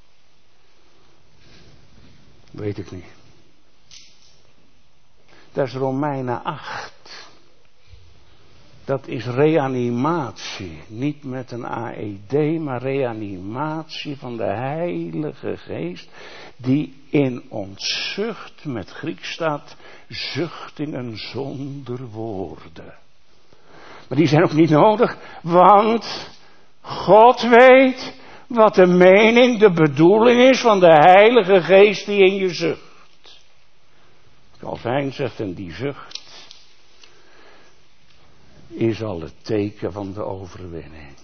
Weet ik niet. Dat is Romeinen acht. Dat is reanimatie. Niet met een A E D, maar reanimatie van de Heilige Geest. Die in ons zucht, met Grieks staat, zuchtingen zonder woorden. Maar die zijn ook niet nodig, want God weet wat de mening, de bedoeling is van de Heilige Geest die in je zucht. Calvijn zegt, en die zucht is al het teken van de overwinning.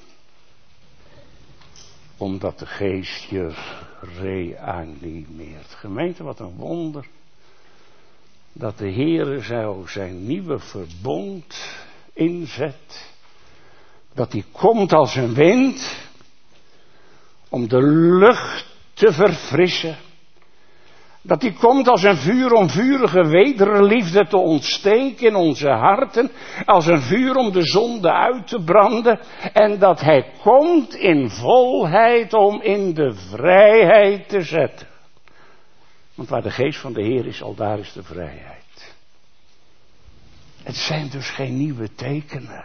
Omdat de Geest je reanimeert. Gemeente, wat een wonder. Dat de Heere zou zijn nieuwe verbond inzet. Dat die komt als een wind. Om de lucht te verfrissen. Dat die komt als een vuur om vurige wederliefde te ontsteken in onze harten. Als een vuur om de zonde uit te branden. En dat hij komt in volheid om in de vrijheid te zetten. Want waar de geest van de Heer is, al daar is de vrijheid. Het zijn dus geen nieuwe tekenen.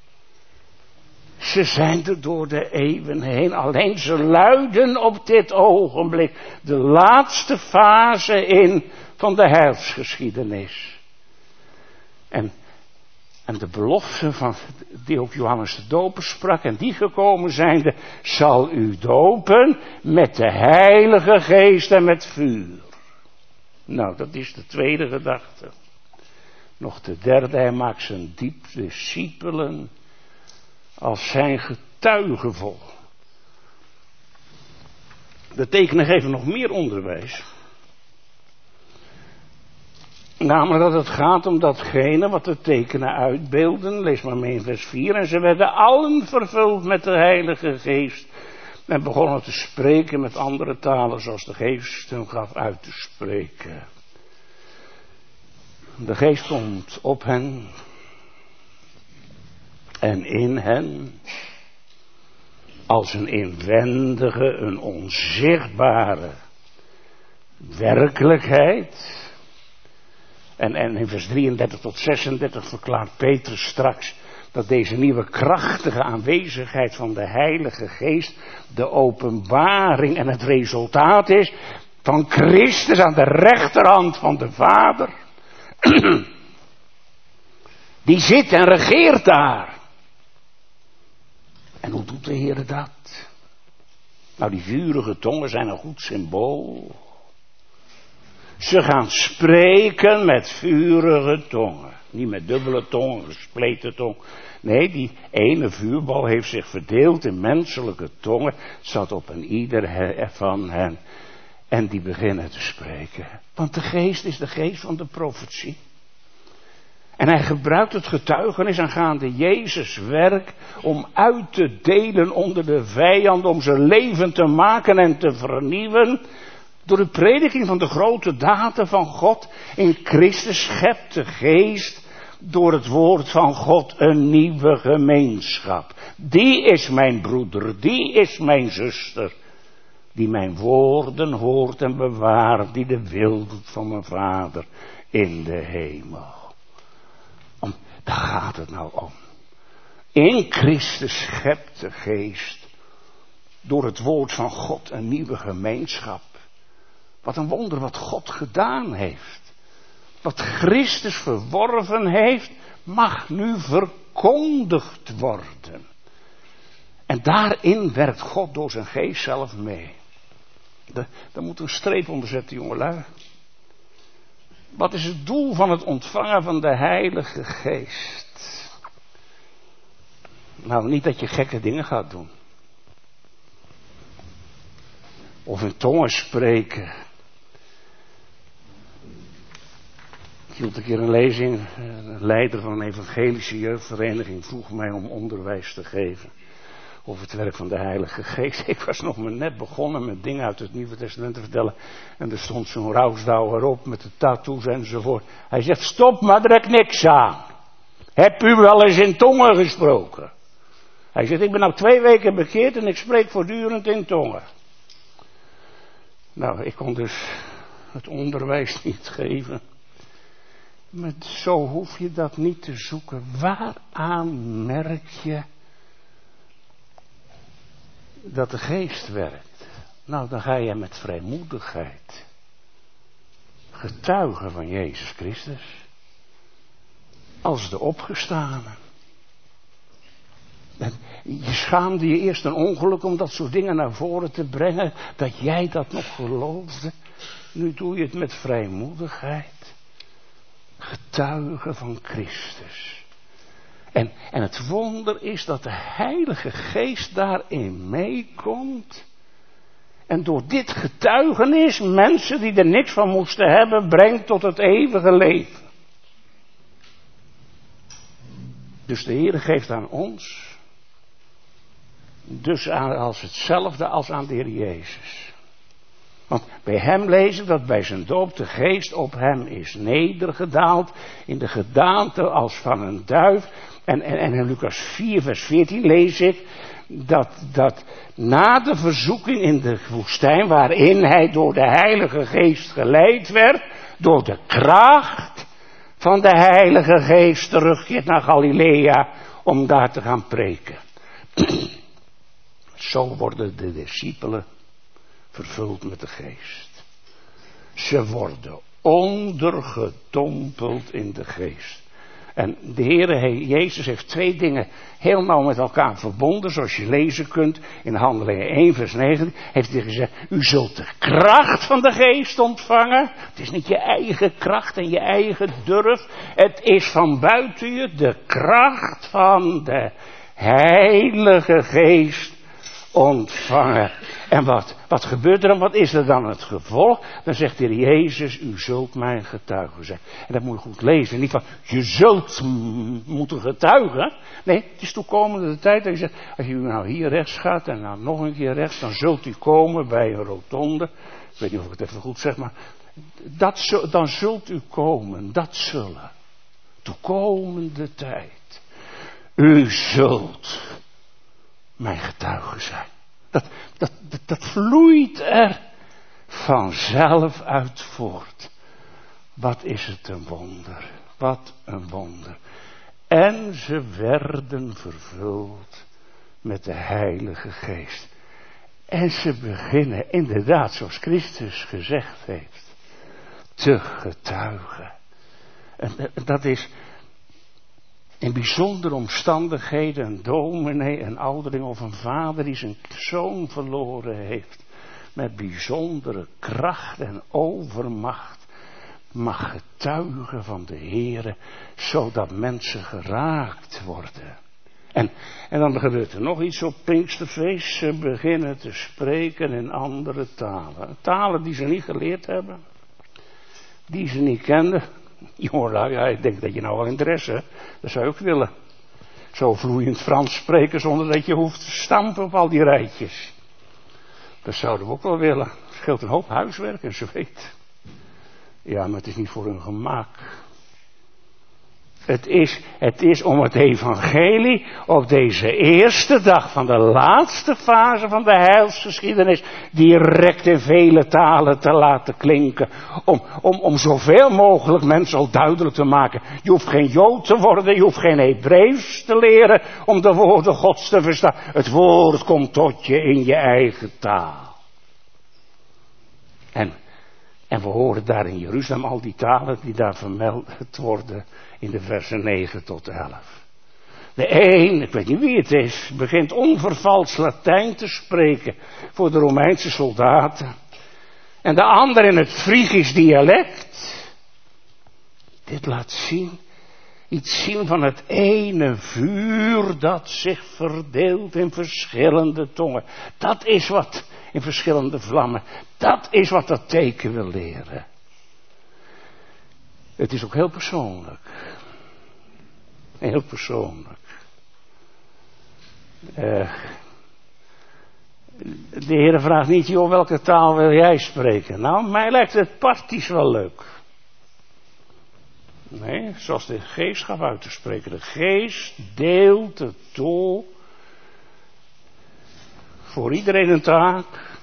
Ze zijn er door de eeuwen heen. Alleen ze luiden op dit ogenblik de laatste fase in van de heilsgeschiedenis. En, en de belofte van, die ook Johannes de Doper sprak, en die gekomen zijnde, zal u dopen met de Heilige Geest en met vuur. Nou, dat is de tweede gedachte. Nog de derde, hij maakt zijn diep discipelen als zijn getuigen vol. De tekenen geven nog meer onderwijs. Namelijk dat het gaat om datgene wat de tekenen uitbeelden. Lees maar mee in vers vier. En ze werden allen vervuld met de Heilige Geest. En begonnen te spreken met andere talen zoals de Geest hun gaf uit te spreken. De Geest komt op hen. En in hen, als een inwendige, een onzichtbare werkelijkheid. En, en in vers drieëndertig tot zesendertig verklaart Petrus straks dat deze nieuwe krachtige aanwezigheid van de Heilige Geest de openbaring en het resultaat is van Christus aan de rechterhand van de Vader. Die zit en regeert daar. En hoe doet de Heer dat? Nou, die vurige tongen zijn een goed symbool. Ze gaan spreken met vurige tongen. Niet met dubbele tongen, gespleten tong. Nee, die ene vuurbal heeft zich verdeeld in menselijke tongen. Zat op een ieder van hen. En die beginnen te spreken. Want de geest is de geest van de profetie. En hij gebruikt het getuigenis aangaande Jezus' werk om uit te delen onder de vijanden, om ze levend te maken en te vernieuwen. Door de prediking van de grote daden van God in Christus schept de geest door het woord van God een nieuwe gemeenschap. Die is mijn broeder, die is mijn zuster, die mijn woorden hoort en bewaart, die de wil doet van mijn Vader in de hemel. Om, daar gaat het nou om. In Christus schept de geest door het woord van God een nieuwe gemeenschap. Wat een wonder wat God gedaan heeft. Wat Christus verworven heeft, mag nu verkondigd worden. En daarin werkt God door zijn geest zelf mee. Daar moet een streep onder zetten, jongelui. Wat is het doel van het ontvangen van de Heilige Geest? Nou, niet dat je gekke dingen gaat doen. Of in tongen spreken. Ik hield een keer een lezing. Een leider van een evangelische jeugdvereniging vroeg mij om onderwijs te geven. Over het werk van de Heilige Geest. Ik was nog maar net begonnen met dingen uit het Nieuwe Testament te vertellen. En er stond zo'n rouwsdouwer op met de tattoos enzovoort. Hij zegt, stop maar, er heb niks aan. Heb u wel eens in tongen gesproken? Hij zegt, ik ben nou twee weken bekeerd en ik spreek voortdurend in tongen. Nou, ik kon dus het onderwijs niet geven. Met zo hoef je dat niet te zoeken. Waaraan merk je dat de geest werkt? Nou, dan ga je met vrijmoedigheid getuigen van Jezus Christus. Als de opgestane. En je schaamde je eerst een ongeluk om dat soort dingen naar voren te brengen. Dat jij dat nog geloofde. Nu doe je het met vrijmoedigheid. Getuigen van Christus. En, en het wonder is dat de Heilige Geest daarin meekomt. En door dit getuigenis mensen die er niks van moesten hebben, brengt tot het eeuwige leven. Dus de Heer geeft aan ons. Dus aan, als hetzelfde als aan de Heer Jezus. Want bij hem lezen we dat bij zijn doop de geest op hem is nedergedaald. In de gedaante als van een duif. En, en, en in Lucas vier vers veertien lees ik. Dat, dat na de verzoeking in de woestijn. Waarin hij door de Heilige Geest geleid werd. Door de kracht van de Heilige Geest terugkeert naar Galilea. Om daar te gaan preken. Zo worden de discipelen vervuld met de geest. Ze worden ondergedompeld in de geest. En de Heere Jezus heeft twee dingen heel nauw met elkaar verbonden. Zoals je lezen kunt in Handelingen één vers negentien. Heeft hij gezegd, u zult de kracht van de geest ontvangen. Het is niet je eigen kracht en je eigen durf. Het is van buiten je de kracht van de Heilige Geest ontvangen. En wat, wat gebeurt er dan? Wat is er dan het gevolg? Dan zegt de Heer Jezus, u zult mijn getuige zijn. En dat moet je goed lezen. Niet van, je zult m- moeten getuigen. Nee, het is toekomende de tijd dat je zegt, als je nou hier rechts gaat en nou nog een keer rechts, dan zult u komen bij een rotonde. Ik weet niet of ik het even goed zeg, maar dat, dan zult u komen. Dat zullen. Toekomende tijd. U zult mijn getuige zijn. Dat, dat, dat, dat vloeit er vanzelf uit voort. Wat is het een wonder. Wat een wonder. En ze werden vervuld met de Heilige Geest. En ze beginnen inderdaad, zoals Christus gezegd heeft, te getuigen. En dat is in bijzondere omstandigheden een dominee, een ouderling of een vader die zijn zoon verloren heeft. Met bijzondere kracht en overmacht mag getuigen van de Heere, zodat mensen geraakt worden. En, en dan gebeurt er nog iets op Pinksterfeest. Ze beginnen te spreken in andere talen. Talen die ze niet geleerd hebben. Die ze niet kenden. Jongen, ja, ik denk dat je nou wel interesse hebt. Dat zou je ook willen. Zo vloeiend Frans spreken zonder dat je hoeft te stampen op al die rijtjes. Dat zouden we ook wel willen. Het scheelt een hoop huiswerk en ze weet. Ja, maar het is niet voor hun gemak. Het is, het is om het evangelie op deze eerste dag van de laatste fase van de heilsgeschiedenis direct in vele talen te laten klinken. Om, om, om zoveel mogelijk mensen al duidelijk te maken. Je hoeft geen Jood te worden, je hoeft geen Hebreeuws te leren om de woorden Gods te verstaan. Het woord komt tot je in je eigen taal. En, en we horen daar in Jeruzalem al die talen die daar vermeld worden in de versen negen tot elf. De een, ik weet niet wie het is, begint onvervalst Latijn te spreken voor de Romeinse soldaten. En de ander in het Frygisch dialect. Dit laat zien, iets zien van het ene vuur dat zich verdeelt in verschillende tongen. Dat is wat in verschillende vlammen. Dat is wat dat teken wil leren. Het is ook heel persoonlijk. Heel persoonlijk. Uh, de Heer vraagt niet, joh, welke taal wil jij spreken? Nou, mij lijkt het praktisch wel leuk. Nee, zoals de geest gaf uit te spreken. De geest deelt het toe. Voor iedereen een taak.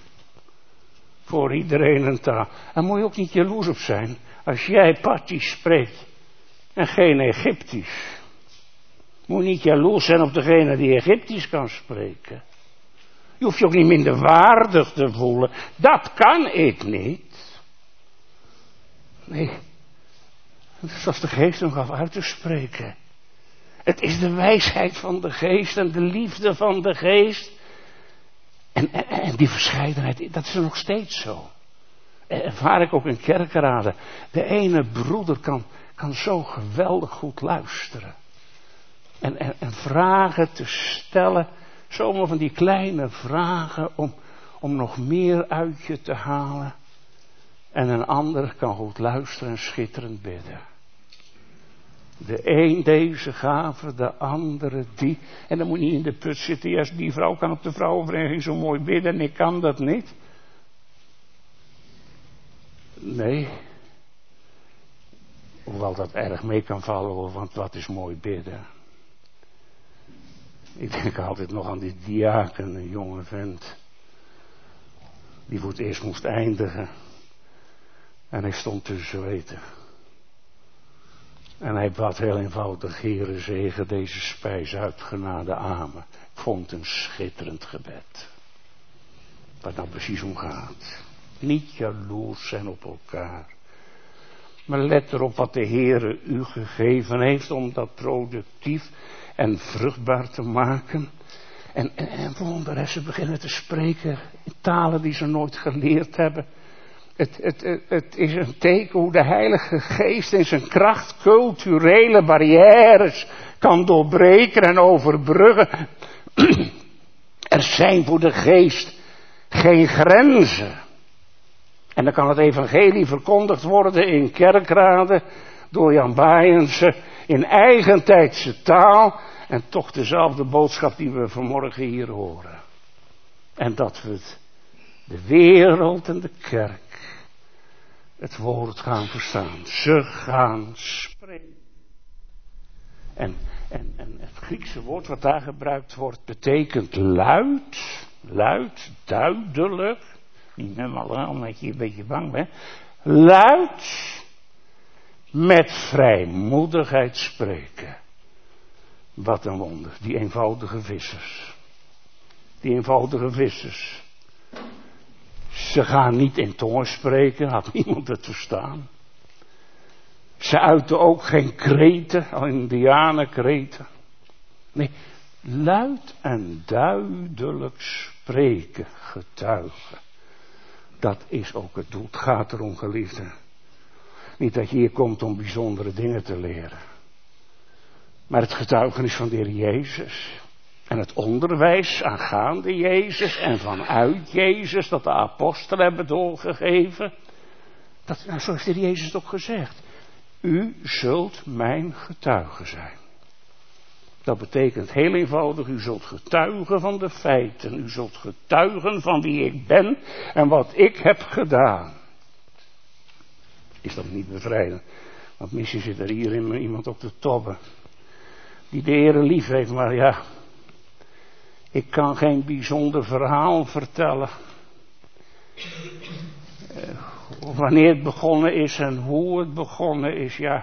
Voor iedereen een taak. Daar moet je ook niet jaloers op zijn. Als jij praktisch spreekt. En geen Egyptisch. Moet niet jaloers zijn op degene die Egyptisch kan spreken. Je hoeft je ook niet minder waardig te voelen. Dat kan ik niet. Nee. Zoals de geest hem gaf uit te spreken. Het is de wijsheid van de geest en de liefde van de geest. En, en, en die verscheidenheid, dat is er nog steeds zo. Ervaar ik ook in kerkraden. De ene broeder kan, kan zo geweldig goed luisteren. En, en, en vragen te stellen. Zomaar van die kleine vragen om, om nog meer uit je te halen. En een ander kan goed luisteren en schitterend bidden. De een deze gave, de andere die. En dan moet je niet in de put zitten. Ja, die vrouw kan op de vrouwenvereniging zo mooi bidden en ik kan dat niet. Nee. Hoewel dat erg mee kan vallen hoor, want wat is mooi bidden. Ik denk altijd nog aan die diaken, een jonge vent. Die voor het eerst moest eindigen. En hij stond te zweten. En hij bad heel eenvoudig, Heere zegen deze spijs uit genade amen. Ik vond een schitterend gebed. Waar het nou precies om gaat. Niet jaloers zijn op elkaar. Maar let erop wat de Heere u gegeven heeft om dat productief en vruchtbaar te maken. En, en, en wonder, ze beginnen te spreken in talen die ze nooit geleerd hebben. Het, het, het, het is een teken hoe de Heilige Geest in zijn kracht culturele barrières kan doorbreken en overbruggen. Er zijn voor de Geest geen grenzen. En dan kan het evangelie verkondigd worden in kerkraden door Jan Baaiense in eigentijdse taal. En toch dezelfde boodschap die we vanmorgen hier horen. En dat we het, de wereld en de kerk het woord gaan verstaan. Ze gaan spreken. En, en, en het Griekse woord wat daar gebruikt wordt betekent luid, luid, duidelijk. Niet helemaal omdat je een beetje bang bent. Luid, met vrijmoedigheid spreken. Wat een wonder, die eenvoudige vissers. Die eenvoudige vissers. Ze gaan niet in tongen spreken, had niemand het verstaan. Ze uiten ook geen kreten, indianenkreten. Nee, luid en duidelijk spreken, getuigen. Dat is ook het doel. Het gaat erom, geliefde. Niet dat je hier komt om bijzondere dingen te leren. Maar het getuigenis van de Heer Jezus. En het onderwijs aangaande Jezus en vanuit Jezus dat de apostelen hebben doorgegeven. Dat, nou, zo heeft de Heer Jezus het ook gezegd. U zult mijn getuige zijn. Dat betekent heel eenvoudig, u zult getuigen van de feiten. U zult getuigen van wie ik ben en wat ik heb gedaan. Is dat niet bevrijdend? Want misschien zit er hier iemand op de tobben. Die de Heer lief heeft, maar ja. Ik kan geen bijzonder verhaal vertellen. Uh, wanneer het begonnen is en hoe het begonnen is, ja.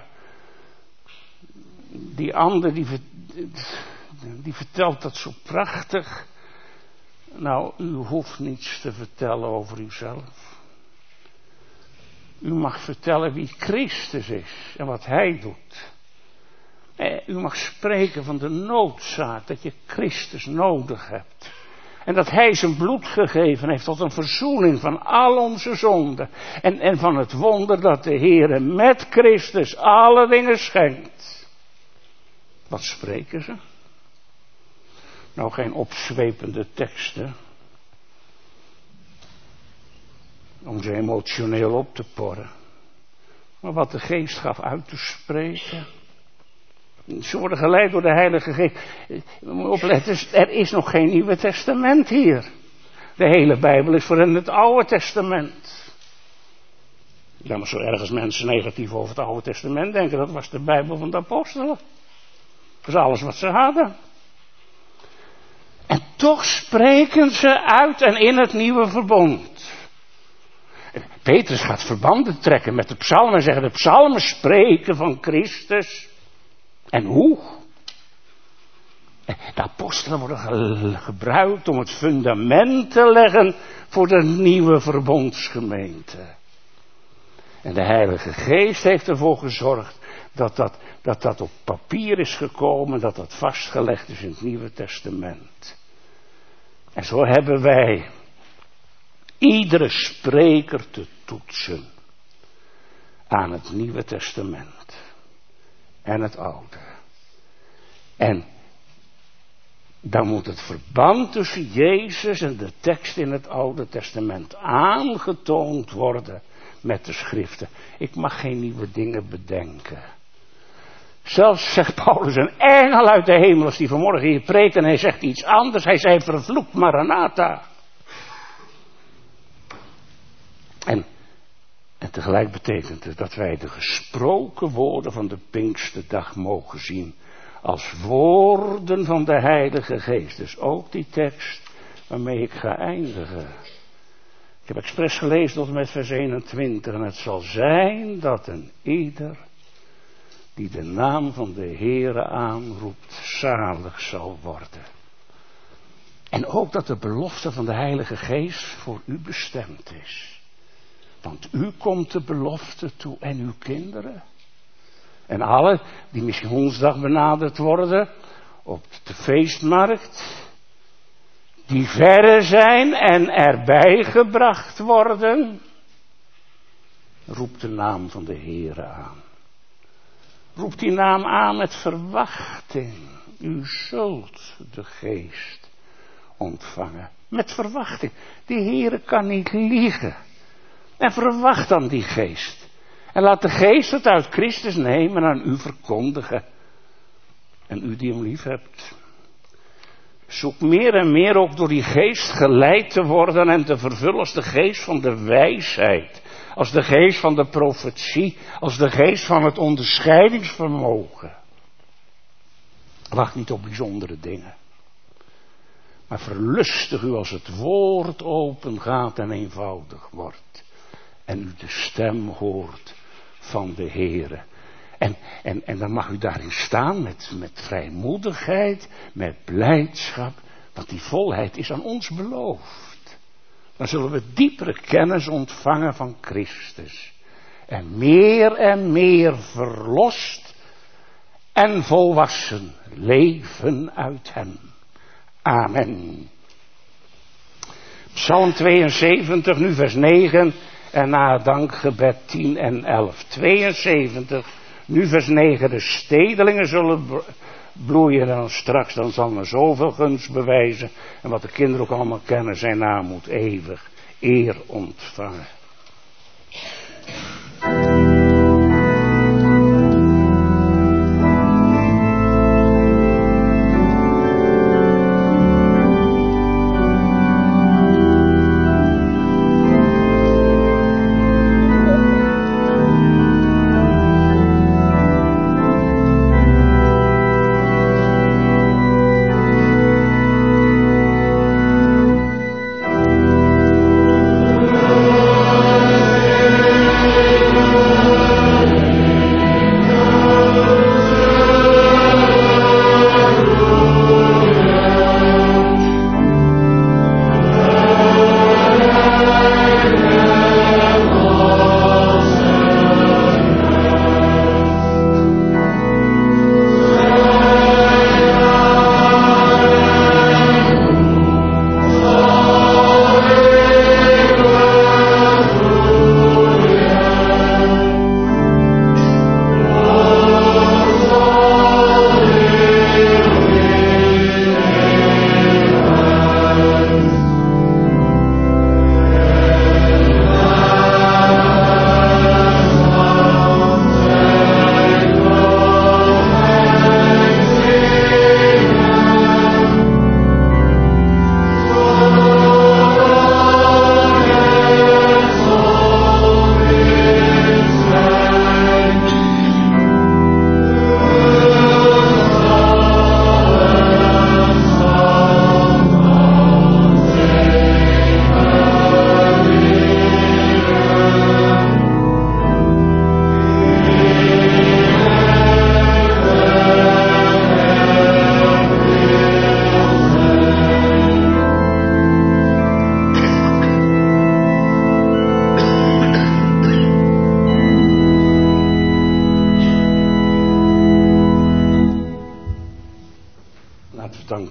Die ander die, die vertelt dat zo prachtig. Nou, u hoeft niets te vertellen over uzelf. U mag vertellen wie Christus is en wat Hij doet. U mag spreken van de noodzaak dat je Christus nodig hebt. En dat Hij zijn bloed gegeven heeft tot een verzoening van al onze zonden. En, en van het wonder dat de Heer met Christus alle dingen schenkt. Wat spreken ze? Nou, geen opzwepende teksten. Om ze emotioneel op te porren. Maar wat de Geest gaf uit te spreken. Ze worden geleid door de Heilige Geest. Moet opletten, er is nog geen Nieuwe Testament hier. De hele Bijbel is voor hen het Oude Testament. Ja, maar zo ergens mensen negatief over het Oude Testament denken, dat was de Bijbel van de apostelen. Dat is alles wat ze hadden. En toch spreken ze uit en in het nieuwe verbond. Petrus gaat verbanden trekken met de psalmen en zeggen de psalmen spreken van Christus. En hoe? De apostelen worden ge- gebruikt om het fundament te leggen voor de nieuwe verbondsgemeente. En de Heilige Geest heeft ervoor gezorgd dat dat, dat dat op papier is gekomen, dat dat vastgelegd is in het Nieuwe Testament. En zo hebben wij iedere spreker te toetsen aan het Nieuwe Testament en het Oude. En dan moet het verband tussen Jezus en de tekst in het Oude Testament aangetoond worden met de schriften. Ik mag geen nieuwe dingen bedenken. Zelfs zegt Paulus, een engel uit de hemel, als die vanmorgen hier preekt en hij zegt iets anders, hij zei vervloekt Maranatha. En, en tegelijk betekent het dat wij de gesproken woorden van de Pinksterdag mogen zien als woorden van de Heilige Geest. Dus ook die tekst waarmee ik ga eindigen. Ik heb expres gelezen tot en met vers eenentwintig. En het zal zijn dat een ieder die de naam van de Heere aanroept, zalig zal worden. En ook dat de belofte van de Heilige Geest voor u bestemd is. Want u komt de belofte toe en uw kinderen. En alle die misschien woensdag benaderd worden op de feestmarkt, die verre zijn en erbij gebracht worden, roep de naam van de Heere aan. Roep die naam aan met verwachting. U zult de Geest ontvangen. Met verwachting. De Heere kan niet liegen. En verwacht dan die Geest. En laat de Geest het uit Christus nemen en aan u verkondigen. En u die hem lief hebt. Zoek meer en meer ook door die Geest geleid te worden en te vervullen als de Geest van de wijsheid. Als de Geest van de profetie. Als de Geest van het onderscheidingsvermogen. Wacht niet op bijzondere dingen. Maar verlustig u als het woord open gaat en eenvoudig wordt. En u de stem hoort van de Heere. En, en, en dan mag u daarin staan met, met vrijmoedigheid, met blijdschap. Want die volheid is aan ons beloofd. Dan zullen we diepere kennis ontvangen van Christus. En meer en meer verlost en volwassen leven uit hem. Amen. Psalm tweeënzeventig, nu vers negen. En na het dankgebed tien en elf. tweeënzeventig, nu vers negen. De stedelingen zullen bloeien en dan straks dan zal men zoveel gunst bewijzen. En wat de kinderen ook allemaal kennen, zijn naam moet eeuwig eer ontvangen.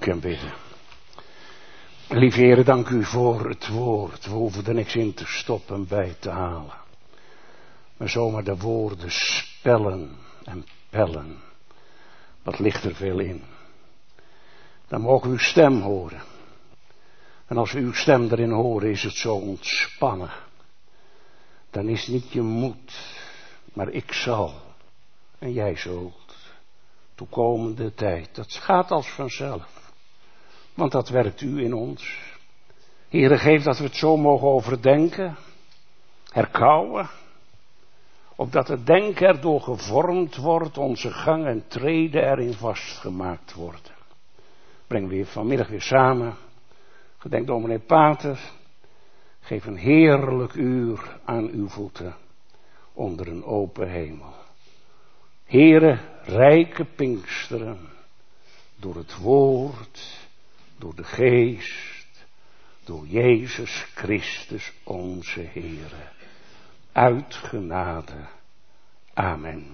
en bidden. Lieve Heere, dank u voor het woord. We hoeven er niks in te stoppen, bij te halen. Maar zomaar de woorden spellen en pellen. Wat ligt er veel in. Dan mogen we uw stem horen. En als we uw stem erin horen, is het zo ontspannen. Dan is niet je moed, maar ik zal. En jij zult. Toekomende tijd. Dat gaat als vanzelf. Want dat werkt u in ons. Heere, geef dat we het zo mogen overdenken. Herkauwen. Opdat het denken erdoor gevormd wordt. Onze gang en treden erin vastgemaakt worden. Breng weer vanmiddag weer samen. Gedenk dominee Pater. Geef een heerlijk uur aan uw voeten. Onder een open hemel. Heere, rijke Pinksteren. Door het woord. Door de geest. Door Jezus Christus onze Heere. Uit genade. Amen.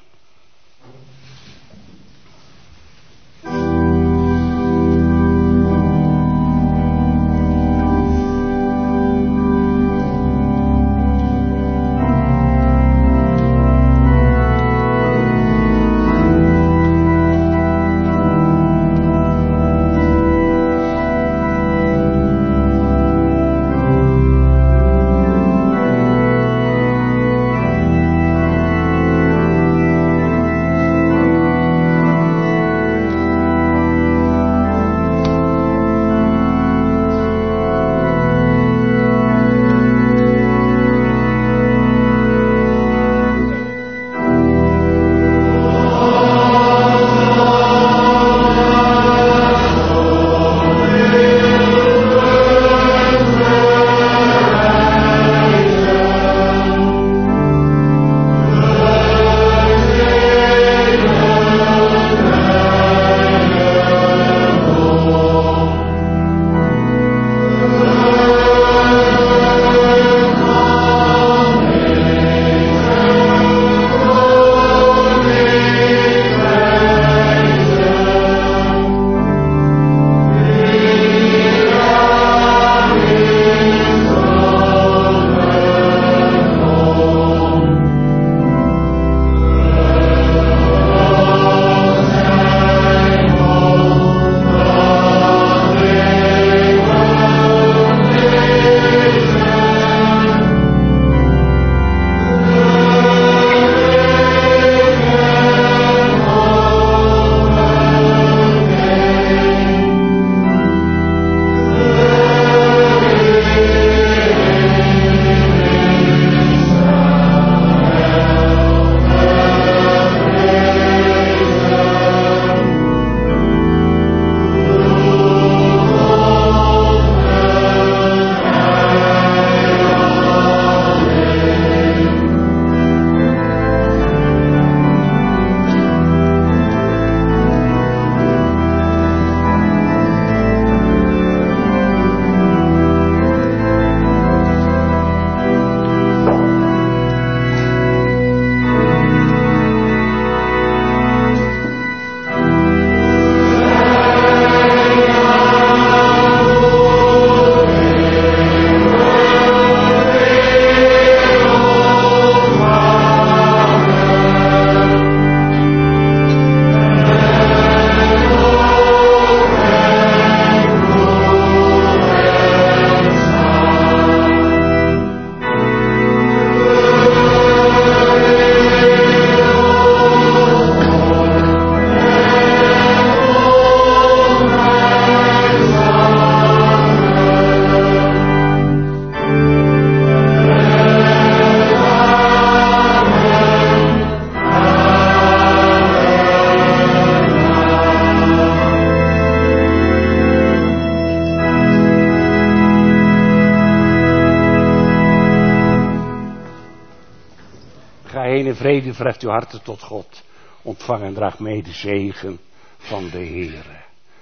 Vrede verheft uw harten tot God. Ontvang en draag mee de zegen van de Heere.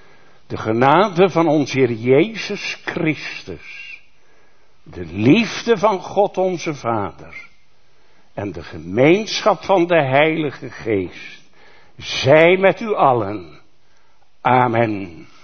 De genade van ons Heer Jezus Christus. De liefde van God onze Vader. En de gemeenschap van de Heilige Geest. Zij met u allen. Amen.